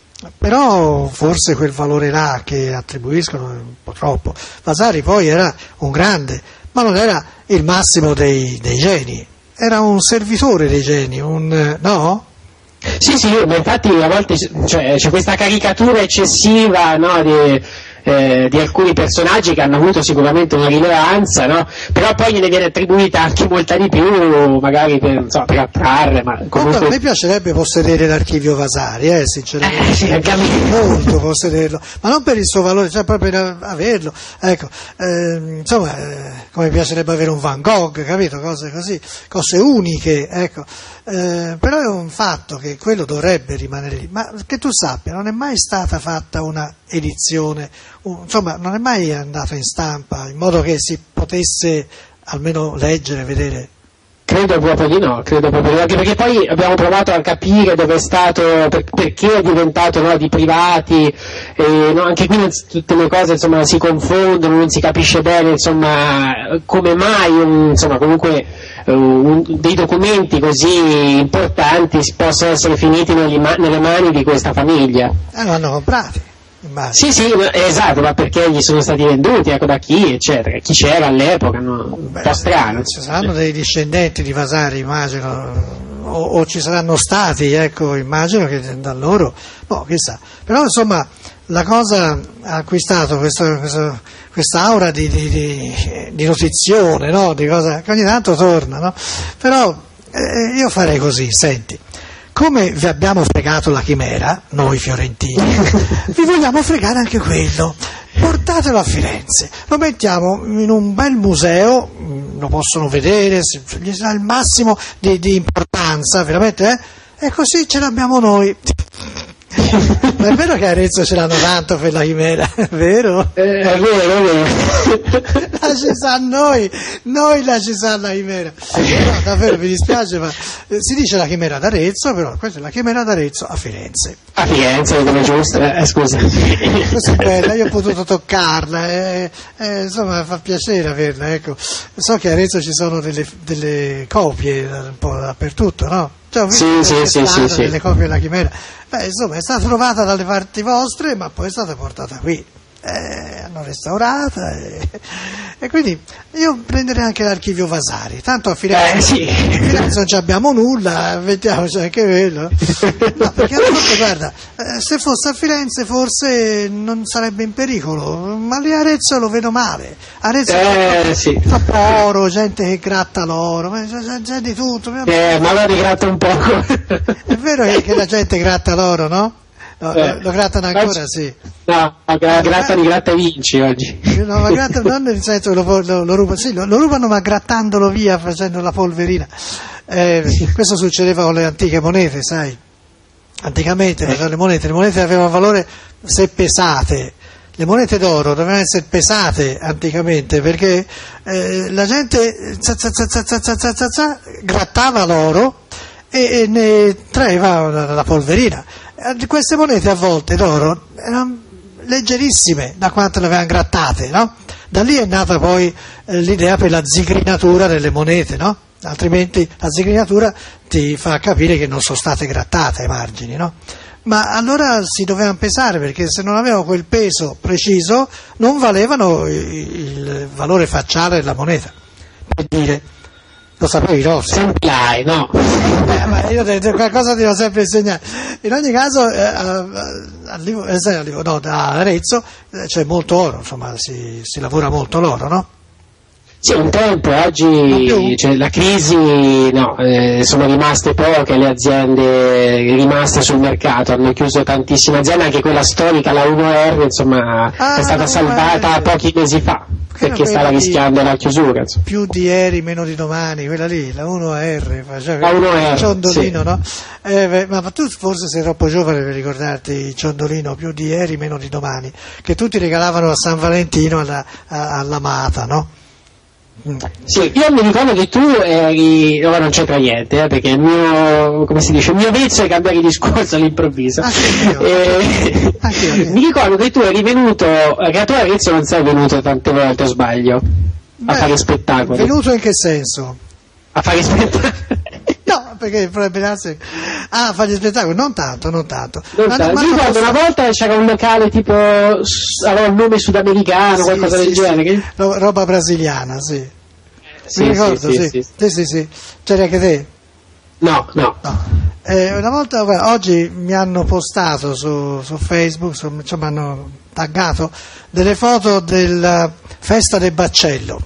[SPEAKER 1] Però forse quel valore là che attribuiscono è un po' troppo. Vasari poi era un grande, ma non era il massimo dei, dei geni, era un servitore dei geni, un no?
[SPEAKER 2] Sì, sì, ma infatti a volte cioè, c'è questa caricatura eccessiva, no, di, eh, di alcuni personaggi che hanno avuto sicuramente una rilevanza, no? Però poi gliene viene attribuita anche molta di più, magari per, so, per attrarre, ma comunque...
[SPEAKER 1] A me piacerebbe possedere l'archivio Vasari, eh, sinceramente,
[SPEAKER 2] eh, sì,
[SPEAKER 1] molto possederlo, ma non per il suo valore, cioè proprio per averlo, ecco, eh, insomma, eh, come piacerebbe avere un Van Gogh, capito, cose così, cose uniche, ecco, eh, però è un fatto che quello dovrebbe rimanere lì, ma che tu sappia, non è mai stata fatta una edizione, un, insomma, non è mai andata in stampa, in modo che si potesse almeno leggere, vedere.
[SPEAKER 2] Credo proprio di no, credo proprio di no, anche perché poi abbiamo provato a capire dove è stato, per, perché è diventato, no, di privati, e, no, anche qui non, tutte le cose insomma si confondono, non si capisce bene insomma come mai un, insomma comunque uh, un, dei documenti così importanti possono essere finiti negli, nelle mani di questa famiglia.
[SPEAKER 1] Eh, l'hanno comprati. immagino.
[SPEAKER 2] Sì, sì, ma, esatto, ma perché gli sono stati venduti, ecco, da chi, eccetera, chi c'era all'epoca, no? Un
[SPEAKER 1] Beh,
[SPEAKER 2] po' strano.
[SPEAKER 1] Ci saranno dei discendenti di Vasari, immagino, o, o ci saranno stati, ecco, immagino che da loro, no, chissà. Però insomma la cosa ha acquistato questo, questo, questa aura di, di, di, di notizione, no? Di cosa che ogni tanto torna, no? Però eh, io farei così, senti. Come vi abbiamo fregato la chimera, noi fiorentini, vi vogliamo fregare anche quello. Portatelo a Firenze, lo mettiamo in un bel museo, lo possono vedere, gli sarà il massimo di, di importanza, veramente, eh? E così ce l'abbiamo noi. Ma è vero che a Arezzo ce l'hanno tanto per la chimera, è vero?
[SPEAKER 2] Eh, è vero, è vero.
[SPEAKER 1] La ci sa noi, noi la ci sa la chimera. No, davvero mi dispiace, ma eh, si dice la chimera d'Arezzo, però questa è la chimera d'Arezzo a Firenze.
[SPEAKER 2] A Firenze, come giusto, eh, scusa.
[SPEAKER 1] Questa è bella, io ho potuto toccarla, eh, eh, insomma fa piacere averla, ecco. So che a Arezzo ci sono delle, delle copie un po' dappertutto, no? Cioè, ho visto
[SPEAKER 2] Sì, sì, sì, sì, sì.
[SPEAKER 1] delle copie della chimera. Beh, insomma, è stata trovata dalle parti vostre, ma poi è stata portata qui. Eh, hanno restaurata e, e quindi io prenderei anche l'archivio Vasari, tanto a Firenze,
[SPEAKER 2] eh, sì.
[SPEAKER 1] a Firenze non ci abbiamo nulla, mettiamoci anche quello. No, perché a volte, guarda, eh, se fosse a Firenze forse non sarebbe in pericolo, ma lì a Arezzo lo vedo male. Arezzo
[SPEAKER 2] Eh, sì.
[SPEAKER 1] troppo oro, gente che gratta l'oro, ma c'è, c'è di tutto.
[SPEAKER 2] Eh, ma lo rigratta un poco.
[SPEAKER 1] È vero che, che la gente gratta l'oro, no? No,
[SPEAKER 2] Eh.
[SPEAKER 1] lo, lo grattano ancora, sì.
[SPEAKER 2] No, gra- gratta di gratta vinci oggi.
[SPEAKER 1] No, ma gratta, non nel senso che lo, lo, lo rubano, sì, lo, lo rubano ma grattandolo via, facendo la polverina. Eh, questo succedeva con le antiche monete, sai. Anticamente eh. le monete, le monete avevano valore se pesate. Le monete d'oro dovevano essere pesate anticamente perché eh, la gente za, za, za, za, za, za, za, za, grattava l'oro e, e ne traeva la, la polverina. Queste monete a volte d'oro erano leggerissime da quanto le avevano grattate, no? Da lì è nata poi eh, l'idea per la zigrinatura delle monete, no? Altrimenti la zigrinatura ti fa capire che non sono state grattate ai margini, no? Ma allora si dovevano pesare perché se non avevano quel peso preciso non valevano il, il valore facciale della moneta. Per dire, lo sapevi, no?
[SPEAKER 2] Sempre là, no?
[SPEAKER 1] Eh, ma io te, qualcosa ti devo sempre insegnare. In ogni caso, eh, a, a, Livo, eh, a, Livo, no, a Arezzo eh, c'è molto oro, insomma, si, si lavora molto l'oro, no?
[SPEAKER 2] Sì, un tempo, oggi cioè, la crisi, no, eh, sono rimaste poche le aziende rimaste sul mercato, hanno chiuso tantissime aziende, anche quella storica, la uno R, insomma, ah, è stata salvata pochi mesi fa, perché stava rischiando la chiusura. Insomma.
[SPEAKER 1] Più di ieri, meno di domani, quella lì, la uno R, faceva
[SPEAKER 2] la uno R,
[SPEAKER 1] il ciondolino,
[SPEAKER 2] sì.
[SPEAKER 1] No? Eh, ma tu forse sei troppo giovane per ricordarti il ciondolino, più di ieri, meno di domani, che tutti regalavano a San Valentino alla, all'amata, no?
[SPEAKER 2] Sì, io mi ricordo che tu eri, ora non c'entra niente, eh, perché il mio, come si dice, il mio vezzo è cambiare discorso all'improvviso.
[SPEAKER 1] Anche io,
[SPEAKER 2] e,
[SPEAKER 1] anche io.
[SPEAKER 2] Mi ricordo che tu eri venuto, che tu a Arezzo non sei venuto tante volte, o sbaglio,
[SPEAKER 1] Beh,
[SPEAKER 2] a fare spettacoli.
[SPEAKER 1] Venuto in che senso?
[SPEAKER 2] A fare spettacoli?
[SPEAKER 1] No, perché potrebbe darsi... Ah, fare gli spettacoli, non tanto, non tanto.
[SPEAKER 2] Non
[SPEAKER 1] ma,
[SPEAKER 2] tanto.
[SPEAKER 1] ma
[SPEAKER 2] Mi ricordo
[SPEAKER 1] posso...
[SPEAKER 2] una volta c'era un locale tipo, aveva un nome sudamericano,
[SPEAKER 1] sì,
[SPEAKER 2] qualcosa
[SPEAKER 1] sì,
[SPEAKER 2] del
[SPEAKER 1] sì.
[SPEAKER 2] genere.
[SPEAKER 1] Ro- roba brasiliana, sì.
[SPEAKER 2] Sì,
[SPEAKER 1] Mi ricordo,
[SPEAKER 2] sì,
[SPEAKER 1] sì.
[SPEAKER 2] sì, sì.
[SPEAKER 1] Sì, sì, sì. C'eri anche te?
[SPEAKER 2] No, no.
[SPEAKER 1] No. Eh, una volta, guarda, oggi mi hanno postato su, su Facebook, su, cioè, mi hanno taggato delle foto della festa del Baccello.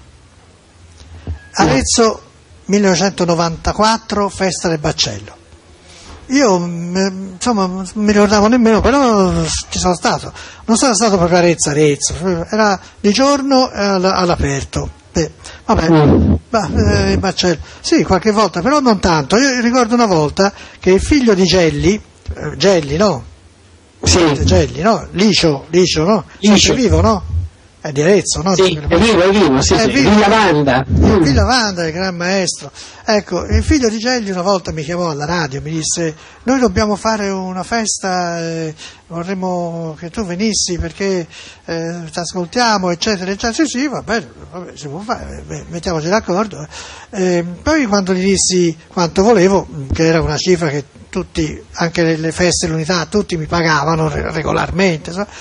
[SPEAKER 1] Arezzo millenovecentonovantaquattro, festa del Baccello. Io, insomma, non mi ricordavo nemmeno, però ci sono stato. Non sono stato proprio a Arezzo, Arezzo, era di giorno all'aperto. Beh, vabbè,
[SPEAKER 2] Mm.
[SPEAKER 1] bah, eh, Baccello. Sì, qualche volta, però non tanto. Io ricordo una volta che il figlio di Gelli, eh, Gelli, no?
[SPEAKER 2] Sì.
[SPEAKER 1] Gelli, no? Licio, Licio, no?
[SPEAKER 2] Licio.
[SPEAKER 1] È vivo, no? È di Arezzo, no?
[SPEAKER 2] Sì, è vivo, è vivo, sì,
[SPEAKER 1] È
[SPEAKER 2] sì.
[SPEAKER 1] vivo.
[SPEAKER 2] Villa Vanda.
[SPEAKER 1] Il Villa Vanda, il gran maestro. Ecco, il figlio di Gelli una volta mi chiamò alla radio, mi disse: noi dobbiamo fare una festa, eh, vorremmo che tu venissi perché eh, ti ascoltiamo, eccetera, eccetera. Sì, sì, va bene, vabbè, si può fare, beh, mettiamoci d'accordo. Eh, poi quando gli dissi quanto volevo, che era una cifra che tutti, anche nelle feste dell'unità, tutti mi pagavano regolarmente, so,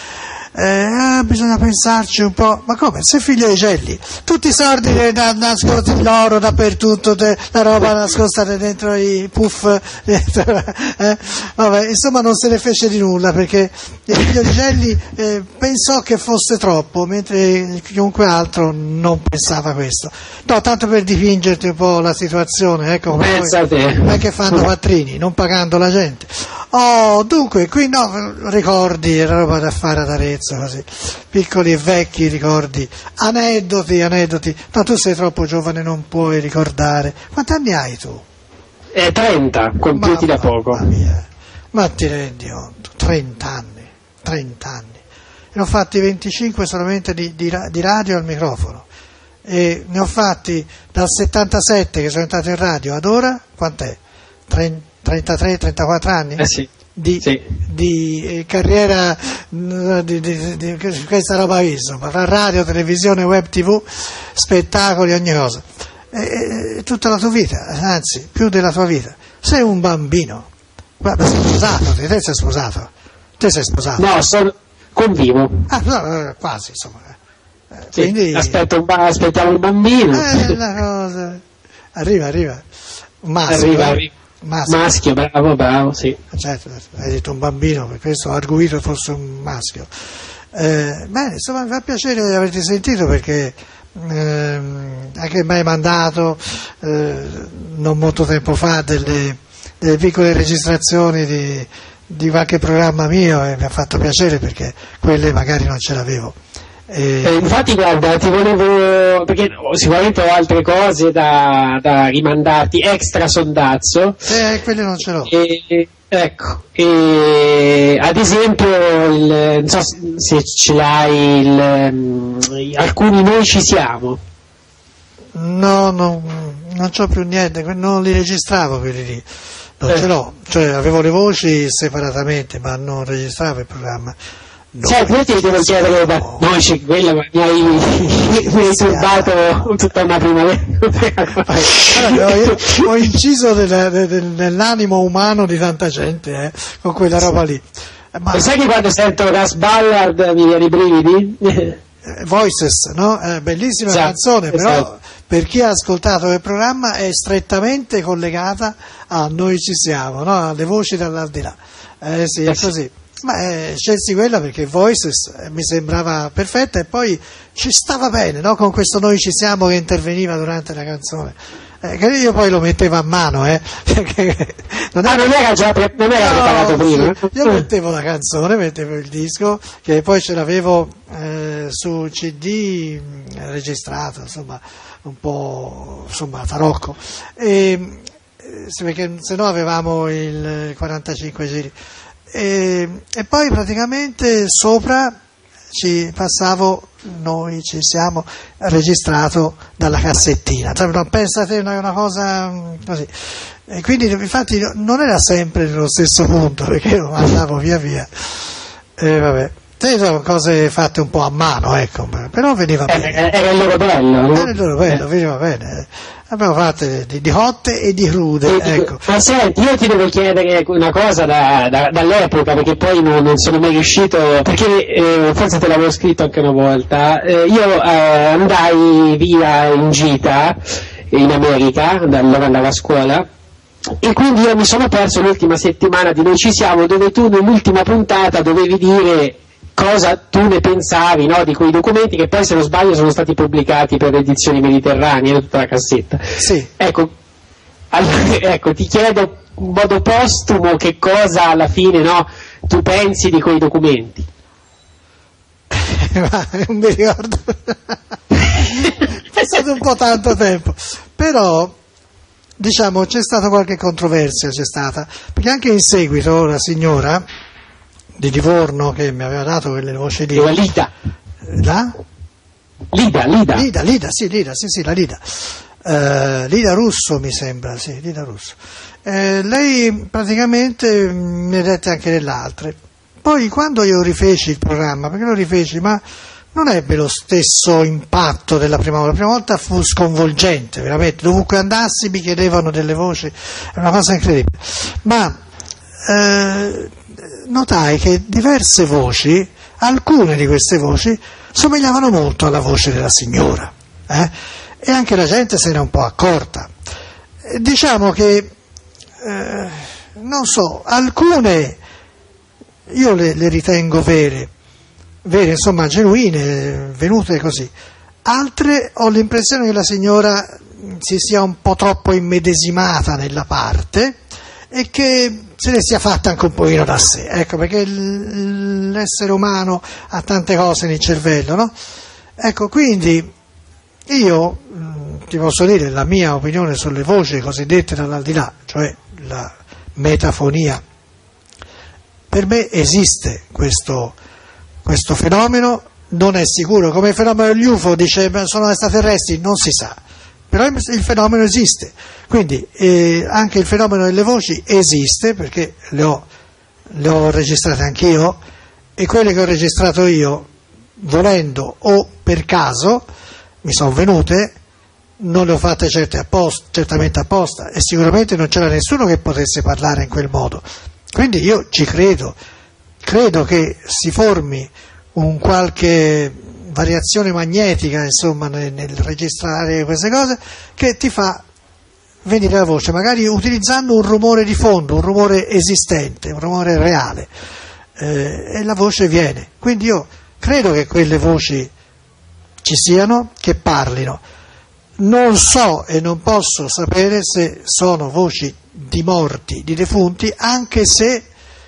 [SPEAKER 1] eh, bisogna pensarci un po', ma come, sei figlio dei Gelli, tutti i soldi da, nascosti, l'oro dappertutto, de, la roba nascosta dentro i puff, dentro, eh? Vabbè, insomma non se ne fece di nulla, perché il figlio di Gelli eh, pensò che fosse troppo, mentre chiunque altro non pensava questo. No, tanto per dipingerti un po' la situazione, ecco,
[SPEAKER 2] Pensa
[SPEAKER 1] poi,
[SPEAKER 2] te.
[SPEAKER 1] non è che fanno quattrini, non pagando la gente. Oh, dunque, qui no, ricordi, roba da fare ad Arezzo, così, piccoli e vecchi ricordi, aneddoti, aneddoti. No, tu sei troppo giovane, non puoi ricordare. Quanti anni hai tu?
[SPEAKER 2] Eh, trenta, compiuti da poco.
[SPEAKER 1] Mamma mia, ma ti rendi conto? trenta anni, trenta anni. Ne ho fatti venticinque solamente di, di, di radio al microfono. E ne ho fatti dal settantasette che sono entrato in radio ad ora, quant'è? trentatré trentaquattro anni?
[SPEAKER 2] Eh sì.
[SPEAKER 1] Di,
[SPEAKER 2] sì.
[SPEAKER 1] di eh, carriera di, di, di, di questa roba qui, insomma, tra radio, televisione, web tv, spettacoli, ogni cosa. E, e, tutta la tua vita, anzi, più della tua vita. Sei un bambino. Guarda, sei sposato, te, te sei sposato. Te sei sposato.
[SPEAKER 2] No, sono convivo.
[SPEAKER 1] Ah, no, quasi, insomma. Eh,
[SPEAKER 2] sì,
[SPEAKER 1] quindi,
[SPEAKER 2] aspetto un, aspettiamo un bambino.
[SPEAKER 1] Eh, una cosa. Arriva, arriva. Un maschio.
[SPEAKER 2] Arriva,
[SPEAKER 1] eh?
[SPEAKER 2] arriva.
[SPEAKER 1] Maschio.
[SPEAKER 2] Maschio, bravo, bravo, sì.
[SPEAKER 1] Certo, hai detto un bambino, per questo ho arguito fosse un maschio. Eh, bene, insomma, mi fa piacere di averti sentito, perché ehm, anche mi hai mandato eh, non molto tempo fa delle, delle piccole registrazioni di, di qualche programma mio, e mi ha fatto piacere, perché quelle magari non ce l'avevo. E...
[SPEAKER 2] Eh, infatti guarda, ti volevo, perché sicuramente ho altre cose da, da rimandarti, extra sondazzo.
[SPEAKER 1] Eh, quelle non ce l'ho.
[SPEAKER 2] E, ecco, e, ad esempio, il, non so se ce l'hai, il, um, alcuni Noi ci siamo.
[SPEAKER 1] No, no, non c'ho più niente, non li registravo quelli lì. Non
[SPEAKER 2] Eh.
[SPEAKER 1] ce l'ho, cioè avevo le voci separatamente, ma non registravo il programma. No,
[SPEAKER 2] Sai, io ti devo chiedere, da...
[SPEAKER 1] no.
[SPEAKER 2] no, c'è quella, ma mi hai, mi hai turbato tutta una primavera.
[SPEAKER 1] Allora, io ho inciso nel, nel, nell'animo umano di tanta gente, eh, con quella roba lì. Ma,
[SPEAKER 2] sai che quando sento Ras Ballard mi viene i brividi?
[SPEAKER 1] eh, Voices, no? Eh, bellissima
[SPEAKER 2] Esatto,
[SPEAKER 1] canzone, però
[SPEAKER 2] esatto.
[SPEAKER 1] Per chi ha ascoltato il programma è strettamente collegata a Noi ci siamo, no? Alle voci dall'aldilà. Eh sì, è così. Ma eh, scelsi quella perché Voices eh, mi sembrava perfetta, e poi ci stava bene, no? Con questo Noi ci siamo che interveniva durante la canzone. Eh, che io poi lo mettevo a mano, eh, perché non
[SPEAKER 2] Ah, non era già pre- non era
[SPEAKER 1] no,
[SPEAKER 2] preparato prima?
[SPEAKER 1] sì, io mettevo la canzone, mettevo il disco, che poi ce l'avevo eh, su C D mh, registrato, insomma, un po' insomma tarocco, e, eh, perché se no avevamo il quarantacinque giri. E, e poi praticamente sopra ci passavo Noi ci siamo registrato dalla cassettina, cioè, non pensate una, una cosa così, e quindi infatti non era sempre nello stesso punto, perché lo mandavo via via, e vabbè, sono cose fatte un po' a mano, ecco, però veniva bene,
[SPEAKER 2] Era, era il loro bello, no?
[SPEAKER 1] era il loro bello, veniva bene. Abbiamo fatto di, di cotte e di crude,
[SPEAKER 2] E,
[SPEAKER 1] ecco.
[SPEAKER 2] Ma senti, io ti devo chiedere una cosa da, da, dall'epoca, perché poi non, non sono mai riuscito, perché eh, forse te l'avevo scritto anche una volta. Eh, io eh, andai via in gita in America, allora andavo a scuola, e quindi io mi sono perso l'ultima settimana di Noi ci siamo, dove tu nell'ultima puntata dovevi dire cosa tu ne pensavi, no, di quei documenti che poi, se non sbaglio, sono stati pubblicati per le edizioni mediterranee, tutta la cassetta.
[SPEAKER 1] Sì.
[SPEAKER 2] Ecco, allora, ecco, ti chiedo in modo postumo che cosa alla fine, no, tu pensi di quei documenti.
[SPEAKER 1] Non mi ricordo. È passato un po' tanto tempo, però diciamo c'è stata qualche controversia, c'è stata, perché anche in seguito la signora di Livorno che mi aveva dato quelle voci lì,
[SPEAKER 2] La Lida.
[SPEAKER 1] la?
[SPEAKER 2] Lida, Lida.
[SPEAKER 1] Lida, Lida, sì, Lida, sì, sì, la Lida. Uh, Lida Russo mi sembra, sì, Lida Russo. Uh, lei praticamente mi ha dette anche delle altre. Poi quando io rifeci il programma, perché lo rifeci, ma non ebbe lo stesso impatto della prima volta. La prima volta fu sconvolgente, veramente. Dovunque andassi mi chiedevano delle voci, è una cosa incredibile. Ma uh, notai che diverse voci alcune di queste voci somigliavano molto alla voce della signora, eh? E anche la gente se ne è un po' accorta. Diciamo che, eh, non so, alcune io le, le ritengo vere, vere, insomma, genuine, venute così. Altre ho l'impressione che la signora si sia un po' troppo immedesimata nella parte e che se ne sia fatta anche un pochino da sé, ecco, perché l'essere umano ha tante cose nel cervello, no? Ecco, quindi io ti posso dire la mia opinione sulle voci cosiddette dall'aldilà, cioè la metafonia. Per me esiste questo, questo fenomeno, non è sicuro, come il fenomeno degli U F O, dice sono extraterrestri, non si sa, però il fenomeno esiste, quindi eh, anche il fenomeno delle voci esiste, perché le ho, le ho registrate anch'io, e quelle che ho registrato io, volendo o per caso, mi sono venute, non le ho fatte certe apposta, certamente apposta, e sicuramente non c'era nessuno che potesse parlare in quel modo. Quindi io ci credo, credo che si formi un qualche variazione magnetica, insomma, nel, nel registrare queste cose, che ti fa venire la voce, magari utilizzando un rumore di fondo, un rumore esistente, un rumore reale, eh, e la voce viene. Quindi io credo che quelle voci ci siano, che parlino. Non so e non posso sapere se sono voci di morti, di defunti, anche se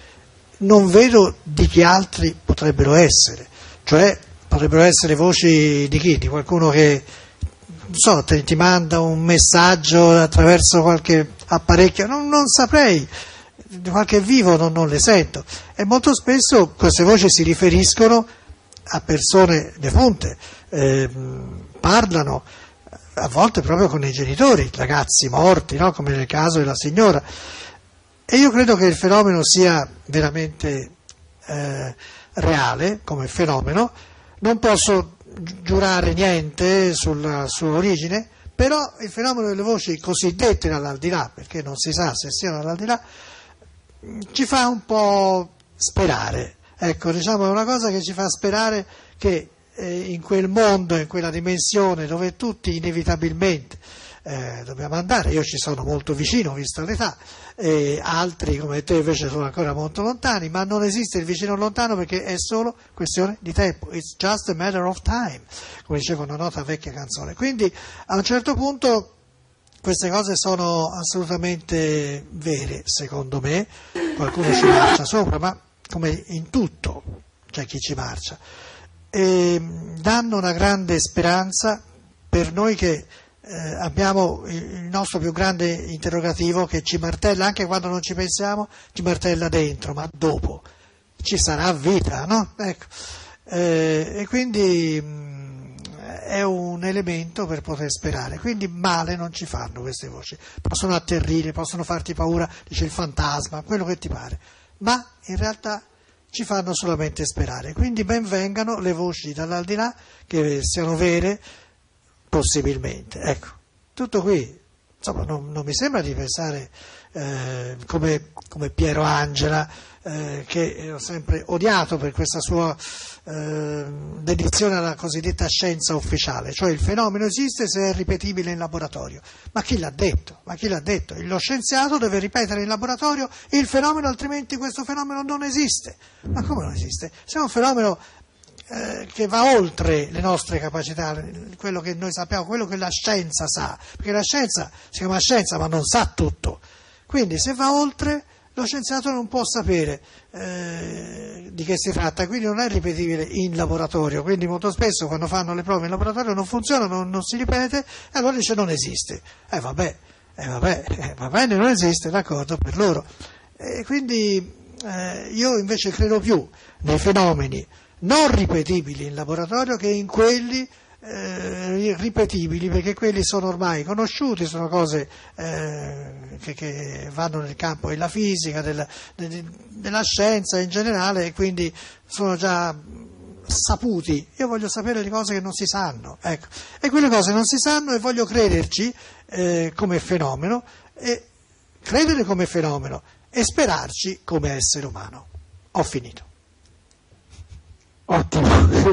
[SPEAKER 1] non vedo di chi altri potrebbero essere, cioè potrebbero essere voci di chi? Di qualcuno che, non so, te, ti manda un messaggio attraverso qualche apparecchio, non, non saprei, di qualche vivo non, non le sento, e molto spesso queste voci si riferiscono a persone defunte, eh, parlano a volte proprio con i genitori, ragazzi morti, no? Come nel caso della signora. E io credo che il fenomeno sia veramente eh, reale come fenomeno, non posso giurare niente sulla sua origine, però il fenomeno delle voci cosiddette dall'aldilà, perché non si sa se siano dall'aldilà, ci fa un po' sperare. Ecco, diciamo, è una cosa che ci fa sperare che eh, in quel mondo, in quella dimensione dove tutti inevitabilmente eh, dobbiamo andare, io ci sono molto vicino vista l'età, e altri come te invece sono ancora molto lontani, ma non esiste il vicino lontano perché è solo questione di tempo, it's just a matter of time, come diceva una nota vecchia canzone. Quindi a un certo punto queste cose sono assolutamente vere, secondo me, qualcuno ci marcia sopra, ma come in tutto c'è chi ci marcia, e danno una grande speranza per noi che eh, abbiamo il nostro più grande interrogativo che ci martella, anche quando non ci pensiamo, ci martella dentro, ma dopo ci sarà vita, no? Ecco. Eh, e quindi mh, è un elemento per poter sperare, quindi male non ci fanno queste voci, possono atterrire, possono farti paura, dice il fantasma, quello che ti pare, ma in realtà ci fanno solamente sperare. Quindi ben vengano le voci dall'aldilà, che siano vere, possibilmente. Ecco, tutto qui. Insomma, non, non mi sembra di pensare eh, come, come Piero Angela, eh, che ho sempre odiato per questa sua eh, dedizione alla cosiddetta scienza ufficiale, cioè il fenomeno esiste se è ripetibile in laboratorio. Ma chi l'ha detto? Ma chi l'ha detto? Lo scienziato deve ripetere in laboratorio il fenomeno, altrimenti questo fenomeno non esiste. Ma come non esiste? Se è un fenomeno eh, che va oltre le nostre capacità, quello che noi sappiamo, quello che la scienza sa, perché la scienza si chiama scienza ma non sa tutto. Quindi se va oltre, lo scienziato non può sapere eh, di che si tratta, quindi non è ripetibile in laboratorio, quindi molto spesso quando fanno le prove in laboratorio non funziona, non, non si ripete, e allora dice non esiste. Eh vabbè, eh, vabbè eh, va bene, non esiste, d'accordo, per loro. E quindi eh, io invece credo più nei fenomeni non ripetibili in laboratorio che in quelli Eh, ripetibili, perché quelli sono ormai conosciuti, sono cose eh, che, che vanno nel campo della fisica, della, de, della scienza in generale, e quindi sono già saputi. Io voglio sapere le cose che non si sanno, ecco. E quelle cose non si sanno e voglio crederci eh, come fenomeno, e credere come fenomeno e sperarci come essere umano. Ho finito.
[SPEAKER 2] Ottimo,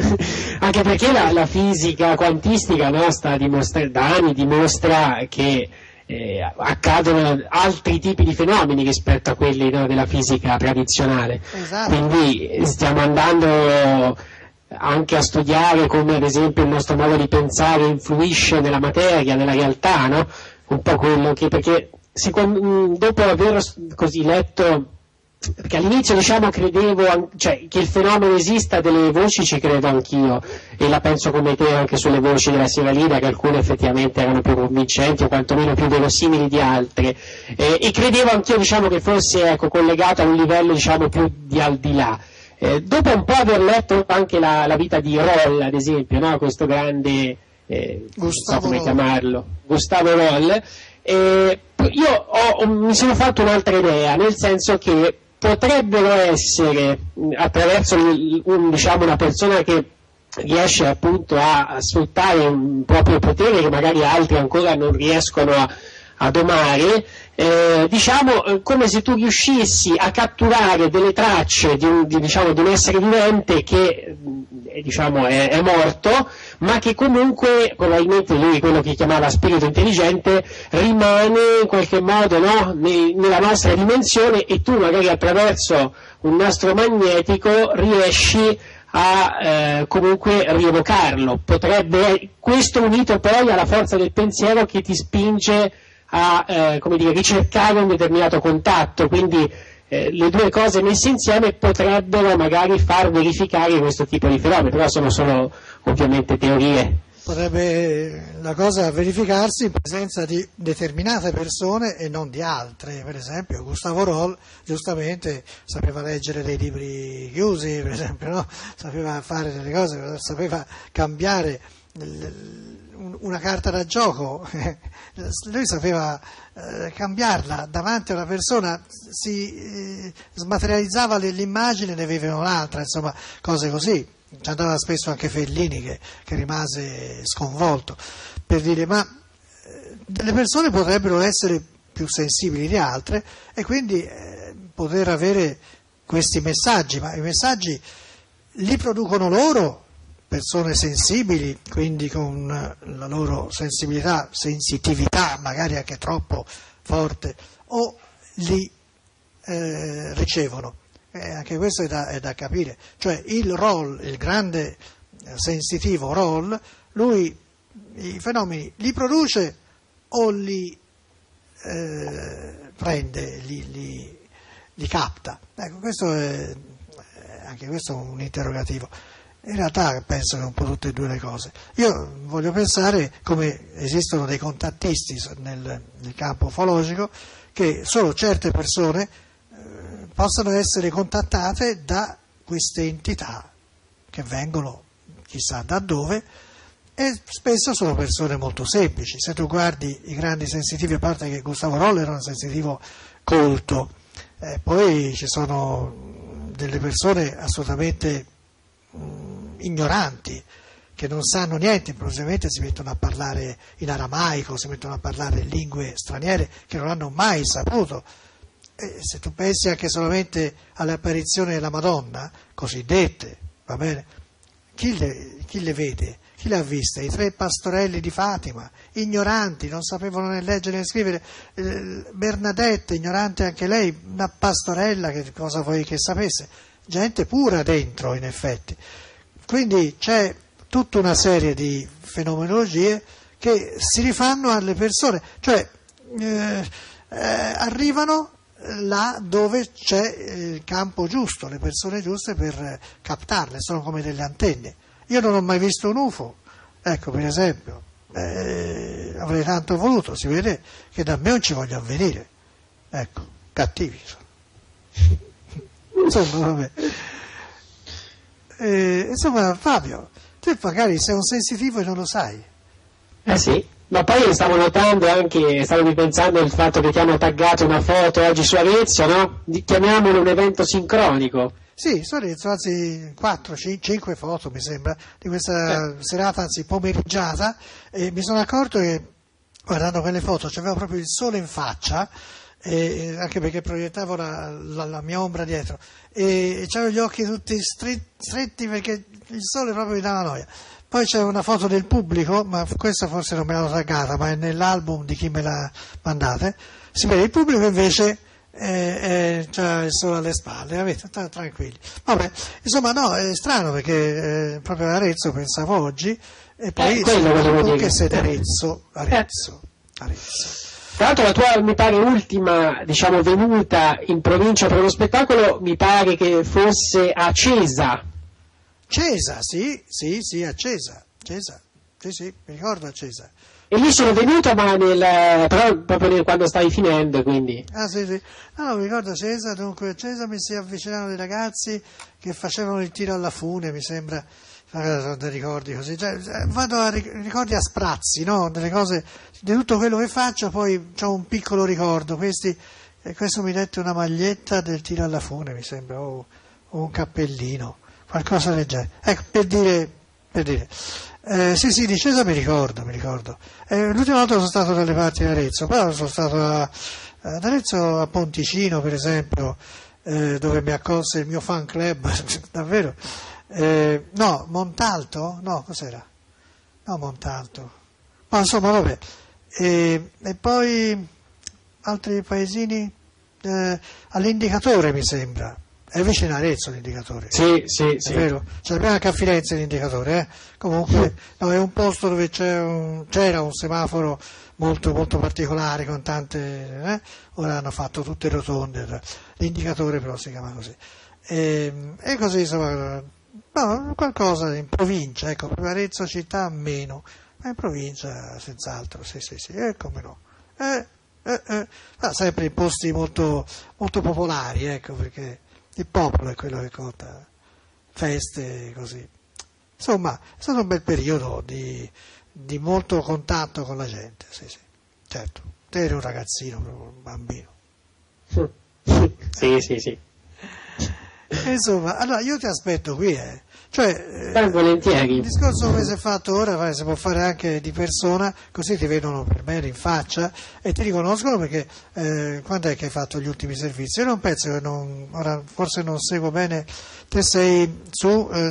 [SPEAKER 2] anche perché la, la fisica quantistica, no, sta a dimostrare, da anni dimostra che eh, accadono altri tipi di fenomeni rispetto a quelli, no, della fisica tradizionale.
[SPEAKER 1] Esatto.
[SPEAKER 2] Quindi stiamo andando anche a studiare come ad esempio il nostro modo di pensare influisce nella materia, nella realtà, no? Un po' quello che, perché secondo, dopo aver così letto, perché all'inizio diciamo credevo, cioè che il fenomeno esista delle voci ci credo anch'io, e la penso come te anche sulle voci della Sieralida, che alcune effettivamente erano più convincenti o quantomeno più verosimili di altre, eh, e credevo anch'io diciamo che fosse, ecco, collegato a un livello diciamo più di al di là. Eh, dopo un po' aver letto anche la, la vita di Roll, ad esempio, no? Questo grande, eh, non so come chiamarlo, Gustavo Roll, eh, io ho, mi sono fatto un'altra idea, nel senso che potrebbero essere, attraverso un, diciamo, una persona che riesce appunto a, a sfruttare un proprio potere che magari altri ancora non riescono a, a domare, eh, diciamo eh, come se tu riuscissi a catturare delle tracce di un, di, diciamo, di un essere vivente che eh, diciamo è, è morto, ma che comunque probabilmente lui, quello che chiamava spirito intelligente, rimane in qualche modo, no, ne, nella nostra dimensione, e tu magari attraverso un nastro magnetico riesci a eh, comunque rievocarlo. Potrebbe, questo unito poi alla forza del pensiero che ti spinge a eh, come dire, ricercare un determinato contatto, quindi eh, le due cose messe insieme potrebbero magari far verificare questo tipo di fenomeni, però sono solo ovviamente teorie.
[SPEAKER 1] Potrebbe la cosa verificarsi in presenza di determinate persone e non di altre. Per esempio Gustavo Roll giustamente sapeva leggere dei libri chiusi, per esempio, no? Sapeva fare delle cose, sapeva cambiare una carta da gioco, lui sapeva eh, cambiarla davanti a una persona, si eh, smaterializzava l'immagine e ne aveva un'altra, insomma cose così. Ci andava spesso anche Fellini che, che rimase sconvolto, per dire, ma eh, delle persone potrebbero essere più sensibili di altre e quindi eh, poter avere questi messaggi, ma i messaggi li producono loro, persone sensibili, quindi con la loro sensibilità, sensitività magari anche troppo forte, o li eh, ricevono. Eh, anche questo è da, è da capire. Cioè il Roll, il grande sensitivo Roll, lui i fenomeni li produce o li eh, prende, li, li, li capta? Ecco, questo è, anche questo è un interrogativo. In realtà penso che un po' tutte e due le cose. Io voglio pensare come esistono dei contattisti nel, nel campo ufologico, che solo certe persone eh, possono essere contattate da queste entità che vengono chissà da dove, e spesso sono persone molto semplici. Se tu guardi i grandi sensitivi, a parte che Gustavo Roll era un sensitivo colto, eh, poi ci sono delle persone assolutamente ignoranti, che non sanno niente, improvvisamente si mettono a parlare in aramaico, si mettono a parlare lingue straniere che non hanno mai saputo. E se tu pensi anche solamente alle apparizioni della Madonna, cosiddette, va bene, chi le, chi le vede? Chi le ha viste? I tre pastorelli di Fatima, ignoranti, non sapevano né leggere né scrivere. eh, Bernadette, ignorante anche lei, una pastorella, che cosa vuoi che sapesse? Gente pura dentro, in effetti. Quindi c'è tutta una serie di fenomenologie che si rifanno alle persone, cioè eh, eh, arrivano là dove c'è il campo giusto, le persone giuste per captarle, sono come delle antenne. Io non ho mai visto un U F O, ecco, per esempio, eh, avrei tanto voluto, si vede che da me non ci vogliono venire, ecco, cattivi sono. Insomma, vabbè. Eh, insomma, Fabio, tu magari sei un sensitivo e non lo sai.
[SPEAKER 2] Eh sì, ma poi stavo notando anche, stavo ripensando il fatto che ti hanno taggato una foto oggi su Arezzo, no? Chiamiamolo un evento sincronico.
[SPEAKER 1] Sì, su Arezzo, anzi quattro, cinque foto mi sembra, di questa eh. serata, anzi pomeriggiata, e mi sono accorto che guardando quelle foto c'aveva proprio il sole in faccia, e, anche perché proiettavo la, la, la mia ombra dietro, e, e c'avevo gli occhi tutti stretti, stretti perché il sole proprio mi dava noia. Poi c'è una foto del pubblico, ma questa forse non me l'hanno taggata, ma è nell'album di chi me l'ha mandata. Si vede il pubblico invece eh, eh, c'ha il sole alle spalle, avete, tra, tranquilli. Vabbè, insomma no, è strano perché eh, proprio Arezzo pensavo oggi, e poi
[SPEAKER 2] eh, quello
[SPEAKER 1] che sei d'Arezzo, Arezzo, Arezzo.
[SPEAKER 2] Tra l'altro la tua, mi pare, ultima, diciamo, venuta in provincia per uno spettacolo, mi pare che fosse a Cesa.
[SPEAKER 1] Cesa, sì, sì, sì, a Cesa, Cesa, sì, sì, mi ricordo a Cesa.
[SPEAKER 2] E lì sono venuto, ma nel, però proprio nel, quando stavi finendo, quindi.
[SPEAKER 1] Ah, sì, sì. No, no, mi ricordo a Cesa, dunque a Cesa mi si avvicinavano dei ragazzi che facevano il tiro alla fune, mi sembra, sono dei ricordi così, cioè, vado a ricordi a sprazzi, no, delle cose, di tutto quello che faccio, poi ho un piccolo ricordo, questi, e questo mi dette una maglietta del tiro alla fune, mi sembra, o, o un cappellino. Qualcosa del genere. Ecco, per dire, per dire. Eh, sì, sì, di Cesa mi ricordo, mi ricordo. Eh, l'ultima volta sono stato dalle parti di Arezzo, però sono stato a, ad Arezzo, a Ponticino, per esempio, eh, dove mi accolse il mio fan club, davvero. Eh, no, Montalto? No, cos'era? No, Montalto. Ma insomma, vabbè. E, e poi altri paesini, eh, all'Indicatore, mi sembra. È vicino a Arezzo l'Indicatore.
[SPEAKER 2] Sì, sì,
[SPEAKER 1] è
[SPEAKER 2] sì.
[SPEAKER 1] vero. C'è prima anche a Firenze l'Indicatore, eh? Comunque no, è un posto dove c'è un, c'era un semaforo molto, molto particolare con tante, eh? Ora hanno fatto tutte rotonde, l'Indicatore però si chiama così. E, e così insomma, no, qualcosa in provincia, ecco, proprio Arezzo città meno, ma in provincia senz'altro, sì, sì, sì, e come no. Eh, eh, eh. Ah, sempre in posti molto, molto popolari, ecco, perché il popolo è quello che conta, feste così. Insomma, è stato un bel periodo di, di molto contatto con la gente, sì, sì, certo. Te eri un ragazzino, proprio un bambino.
[SPEAKER 2] Sì, sì, sì.
[SPEAKER 1] Insomma, allora io ti aspetto qui, eh. Cioè,
[SPEAKER 2] eh, volentieri.
[SPEAKER 1] Il discorso come si è fatto ora si può fare anche di persona, così ti vedono per bene in faccia e ti riconoscono, perché eh, quando è che hai fatto gli ultimi servizi? Io non penso che non, ora forse non seguo bene, te sei su eh,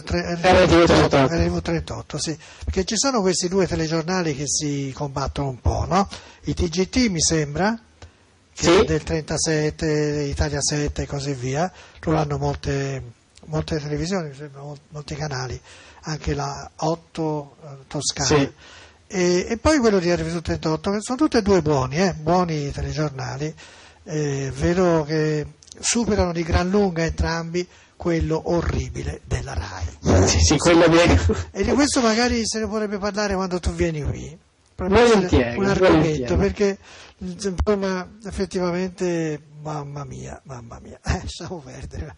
[SPEAKER 1] R T V trentotto, sì, perché ci sono questi due telegiornali che si combattono un po', no? I T G T mi sembra, che sì, del trentasette, Italia sette e così via, lo hanno molte, molte televisioni, molti canali, anche la otto eh, Toscana, sì, e, e poi quello di R T V trentotto, che sono tutti e due buoni, eh, buoni telegiornali, eh, vedo che superano di gran lunga entrambi quello orribile della RAI.
[SPEAKER 2] Sì, sì, quello vero.
[SPEAKER 1] E di questo magari se ne potrebbe parlare quando tu vieni qui.
[SPEAKER 2] Volentieri,
[SPEAKER 1] un argomento,
[SPEAKER 2] volentieri.
[SPEAKER 1] Perché insomma, effettivamente, mamma mia, mamma mia, eh, lasciamo perdere.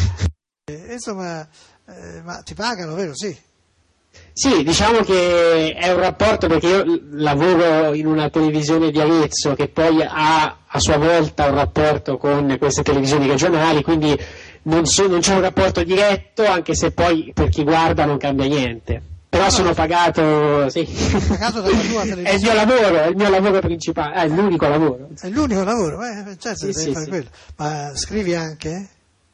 [SPEAKER 1] Eh, insomma, eh, ma ti pagano, vero? Sì.
[SPEAKER 2] Sì, diciamo che è un rapporto, perché io lavoro in una televisione di Arezzo che poi ha a sua volta un rapporto con queste televisioni regionali, quindi non, so, non c'è un rapporto diretto, anche se poi per chi guarda non cambia niente. Però no, sono pagato, sì.
[SPEAKER 1] Pagato dalla tua televisione.
[SPEAKER 2] È il mio lavoro, è il mio lavoro principale, è l'unico lavoro.
[SPEAKER 1] È l'unico lavoro, eh, certo,
[SPEAKER 2] sì, sì,
[SPEAKER 1] fare
[SPEAKER 2] sì.
[SPEAKER 1] quello. Ma scrivi anche?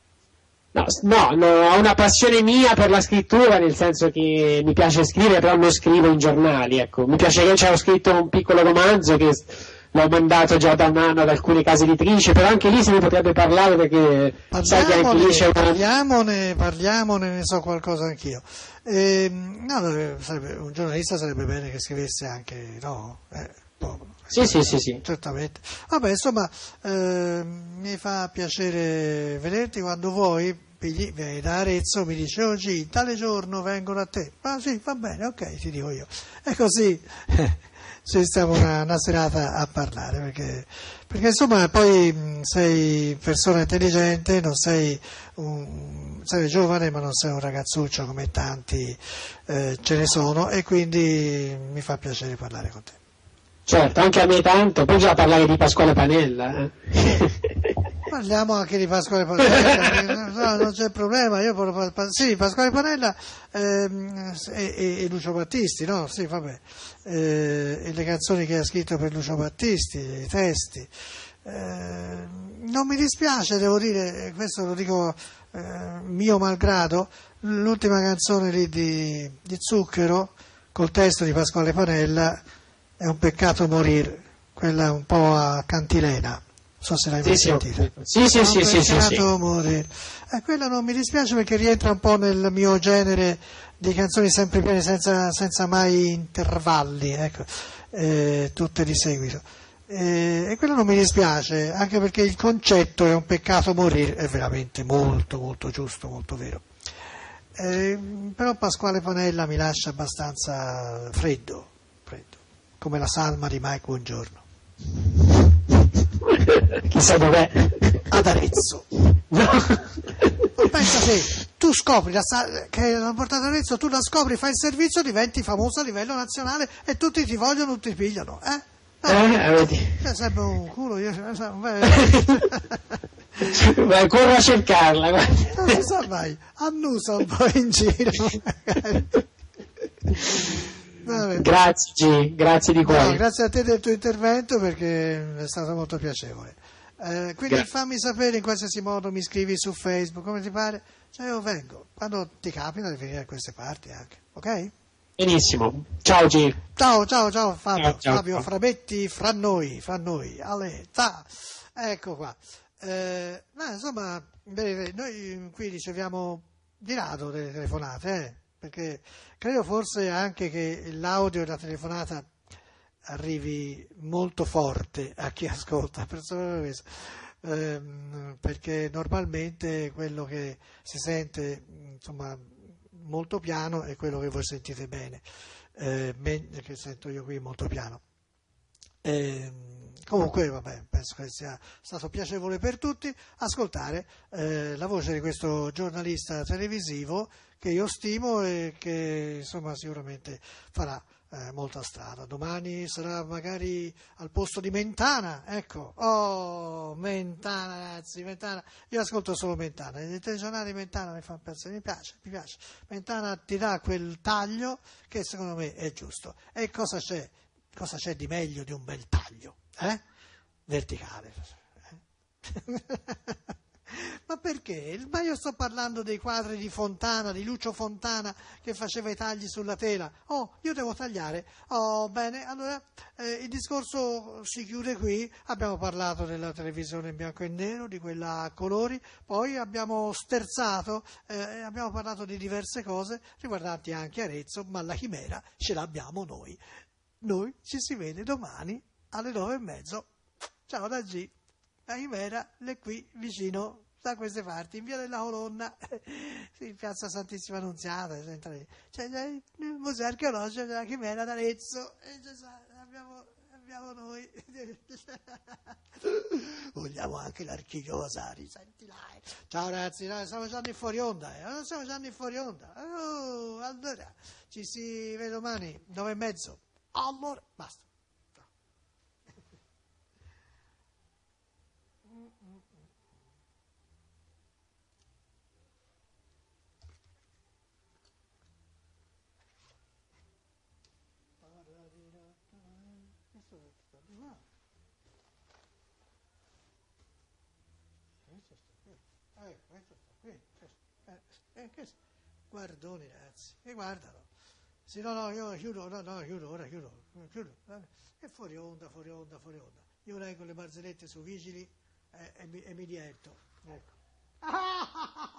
[SPEAKER 2] No, no, no, ho una passione mia per la scrittura, nel senso che mi piace scrivere, però non scrivo in giornali, ecco. Mi piace che c'ho scritto un piccolo romanzo che l'ho mandato già da un anno ad alcune case editrici, però anche lì se ne potrebbe parlare, perché sai che anche lì c'è una...
[SPEAKER 1] Parliamone, parliamone, ne so qualcosa anch'io. Eh, no, sarebbe, un giornalista sarebbe bene che scrivesse anche, no? Eh, po',
[SPEAKER 2] sì, sì, sì, sì.
[SPEAKER 1] Certamente. Vabbè, insomma, eh, mi fa piacere vederti quando vuoi. Vieni da Arezzo, mi dice oggi, tale giorno vengono a te. Ma sì, va bene, ok, ti dico io. E così ci stiamo una, una serata a parlare, perché, perché insomma poi sei persona intelligente, non sei un, sei giovane ma non sei un ragazzuccio come tanti eh, ce ne sono, e quindi mi fa piacere parlare con te.
[SPEAKER 2] Certo, anche a me tanto, poi già parlare di Pasquale Panella. Eh.
[SPEAKER 1] Parliamo anche di Pasquale Panella, no, non c'è problema, io parlo, sì, Pasquale Panella ehm, e, e Lucio Battisti, no? Sì, vabbè, eh, e le canzoni che ha scritto per Lucio Battisti, i testi, Eh, non mi dispiace, devo dire, questo lo dico eh, mio malgrado, l'ultima canzone lì di, di Zucchero, col testo di Pasquale Panella, è un peccato morire, quella un po' a cantilena, non so se l'hai mai
[SPEAKER 2] Sì,
[SPEAKER 1] sentita.
[SPEAKER 2] sì, sì,
[SPEAKER 1] È
[SPEAKER 2] sì,
[SPEAKER 1] un
[SPEAKER 2] sì, sì,
[SPEAKER 1] peccato
[SPEAKER 2] sì.
[SPEAKER 1] morire. Eh, quella non mi dispiace perché rientra un po' nel mio genere di canzoni sempre piene, senza, senza mai intervalli, ecco, eh, tutte di seguito. Eh, e quello non mi dispiace, anche perché il concetto è un peccato morire, è veramente molto, molto giusto, molto vero. Eh, però Pasquale Panella mi lascia abbastanza freddo, freddo, come la salma di Mike Buongiorno.
[SPEAKER 2] Chissà dov'è.
[SPEAKER 1] Ad Arezzo.
[SPEAKER 2] No.
[SPEAKER 1] Pensa se tu scopri la sal- che l'hanno portata ad Arezzo, tu la scopri, fai il servizio, diventi famoso a livello nazionale e tutti ti vogliono, tutti ti pigliano, eh? No,
[SPEAKER 2] Eh, vedi.
[SPEAKER 1] cioè, sarebbe un culo, io non so, beh,
[SPEAKER 2] Vai, corro a cercarla, guarda.
[SPEAKER 1] non si sa mai, annusa un po' in giro magari. Vabbè.
[SPEAKER 2] Grazie G, grazie di cuore.
[SPEAKER 1] No, grazie a te del tuo intervento perché è stato molto piacevole. Eh, quindi
[SPEAKER 2] Gra-
[SPEAKER 1] fammi sapere in qualsiasi modo, mi scrivi su Facebook, come ti pare, cioè io vengo, quando ti capita di venire a queste parti anche, ok?
[SPEAKER 2] Benissimo, ciao G.
[SPEAKER 1] Ciao, ciao, ciao Fabio,
[SPEAKER 2] Ciao, ciao,
[SPEAKER 1] Fabio
[SPEAKER 2] ciao.
[SPEAKER 1] Frabetti, fra noi, fra noi, Ale, ta. Ecco qua. Eh, ma insomma, bene, noi qui riceviamo di rado delle telefonate, eh, perché credo forse anche che l'audio della telefonata arrivi molto forte a chi ascolta, personalmente, ehm, perché normalmente quello che si sente, insomma, molto piano è quello che voi sentite bene, eh, mentre che sento io qui molto piano. Eh, comunque, vabbè, penso che sia stato piacevole per tutti ascoltare eh, la voce di questo giornalista televisivo che io stimo e che insomma sicuramente farà eh, molta strada. Domani sarà magari al posto di Mentana, ecco. Oh, Mentana, ragazzi, Mentana. Io ascolto solo Mentana, i telegiornali di Mentana mi fanno pensare, mi piace, mi piace. Mentana ti dà quel taglio che secondo me è giusto. E cosa c'è? Cosa c'è di meglio di un bel taglio? Eh? Verticale. Eh? Ma perché? Ma io sto parlando dei quadri di Fontana, di Lucio Fontana, che faceva i tagli sulla tela. Oh, io devo tagliare. Oh, bene, allora eh, il discorso si chiude qui. Abbiamo parlato della televisione in bianco e nero, di quella a colori, poi abbiamo sterzato, eh, abbiamo parlato di diverse cose riguardanti anche Arezzo, ma la chimera ce l'abbiamo noi. Noi ci si vede domani alle nove e mezzo. Ciao da G. La chimera è qui vicino da queste parti, in via della Colonna, sì, in piazza Santissima Annunziata. C'è il museo archeologico della chimera d'Arezzo. E abbiamo, abbiamo noi. Vogliamo anche l'archivio Vasari. Senti là. Ciao ragazzi, no, siamo già in fuori onda. Eh. Non siamo già in fuori onda. Oh, allora, ci si vede domani, nove e mezzo. Allora, basta. Eh, questo sta qui. Eh, eh, che... Guardoni ragazzi, e guardalo. Sì, no, no, io chiudo, no, no, chiudo, ora chiudo, chiudo. E fuori onda, fuori onda, fuori onda. Io leggo le barzellette su Vigili eh, e, mi, e mi diverto. Ecco.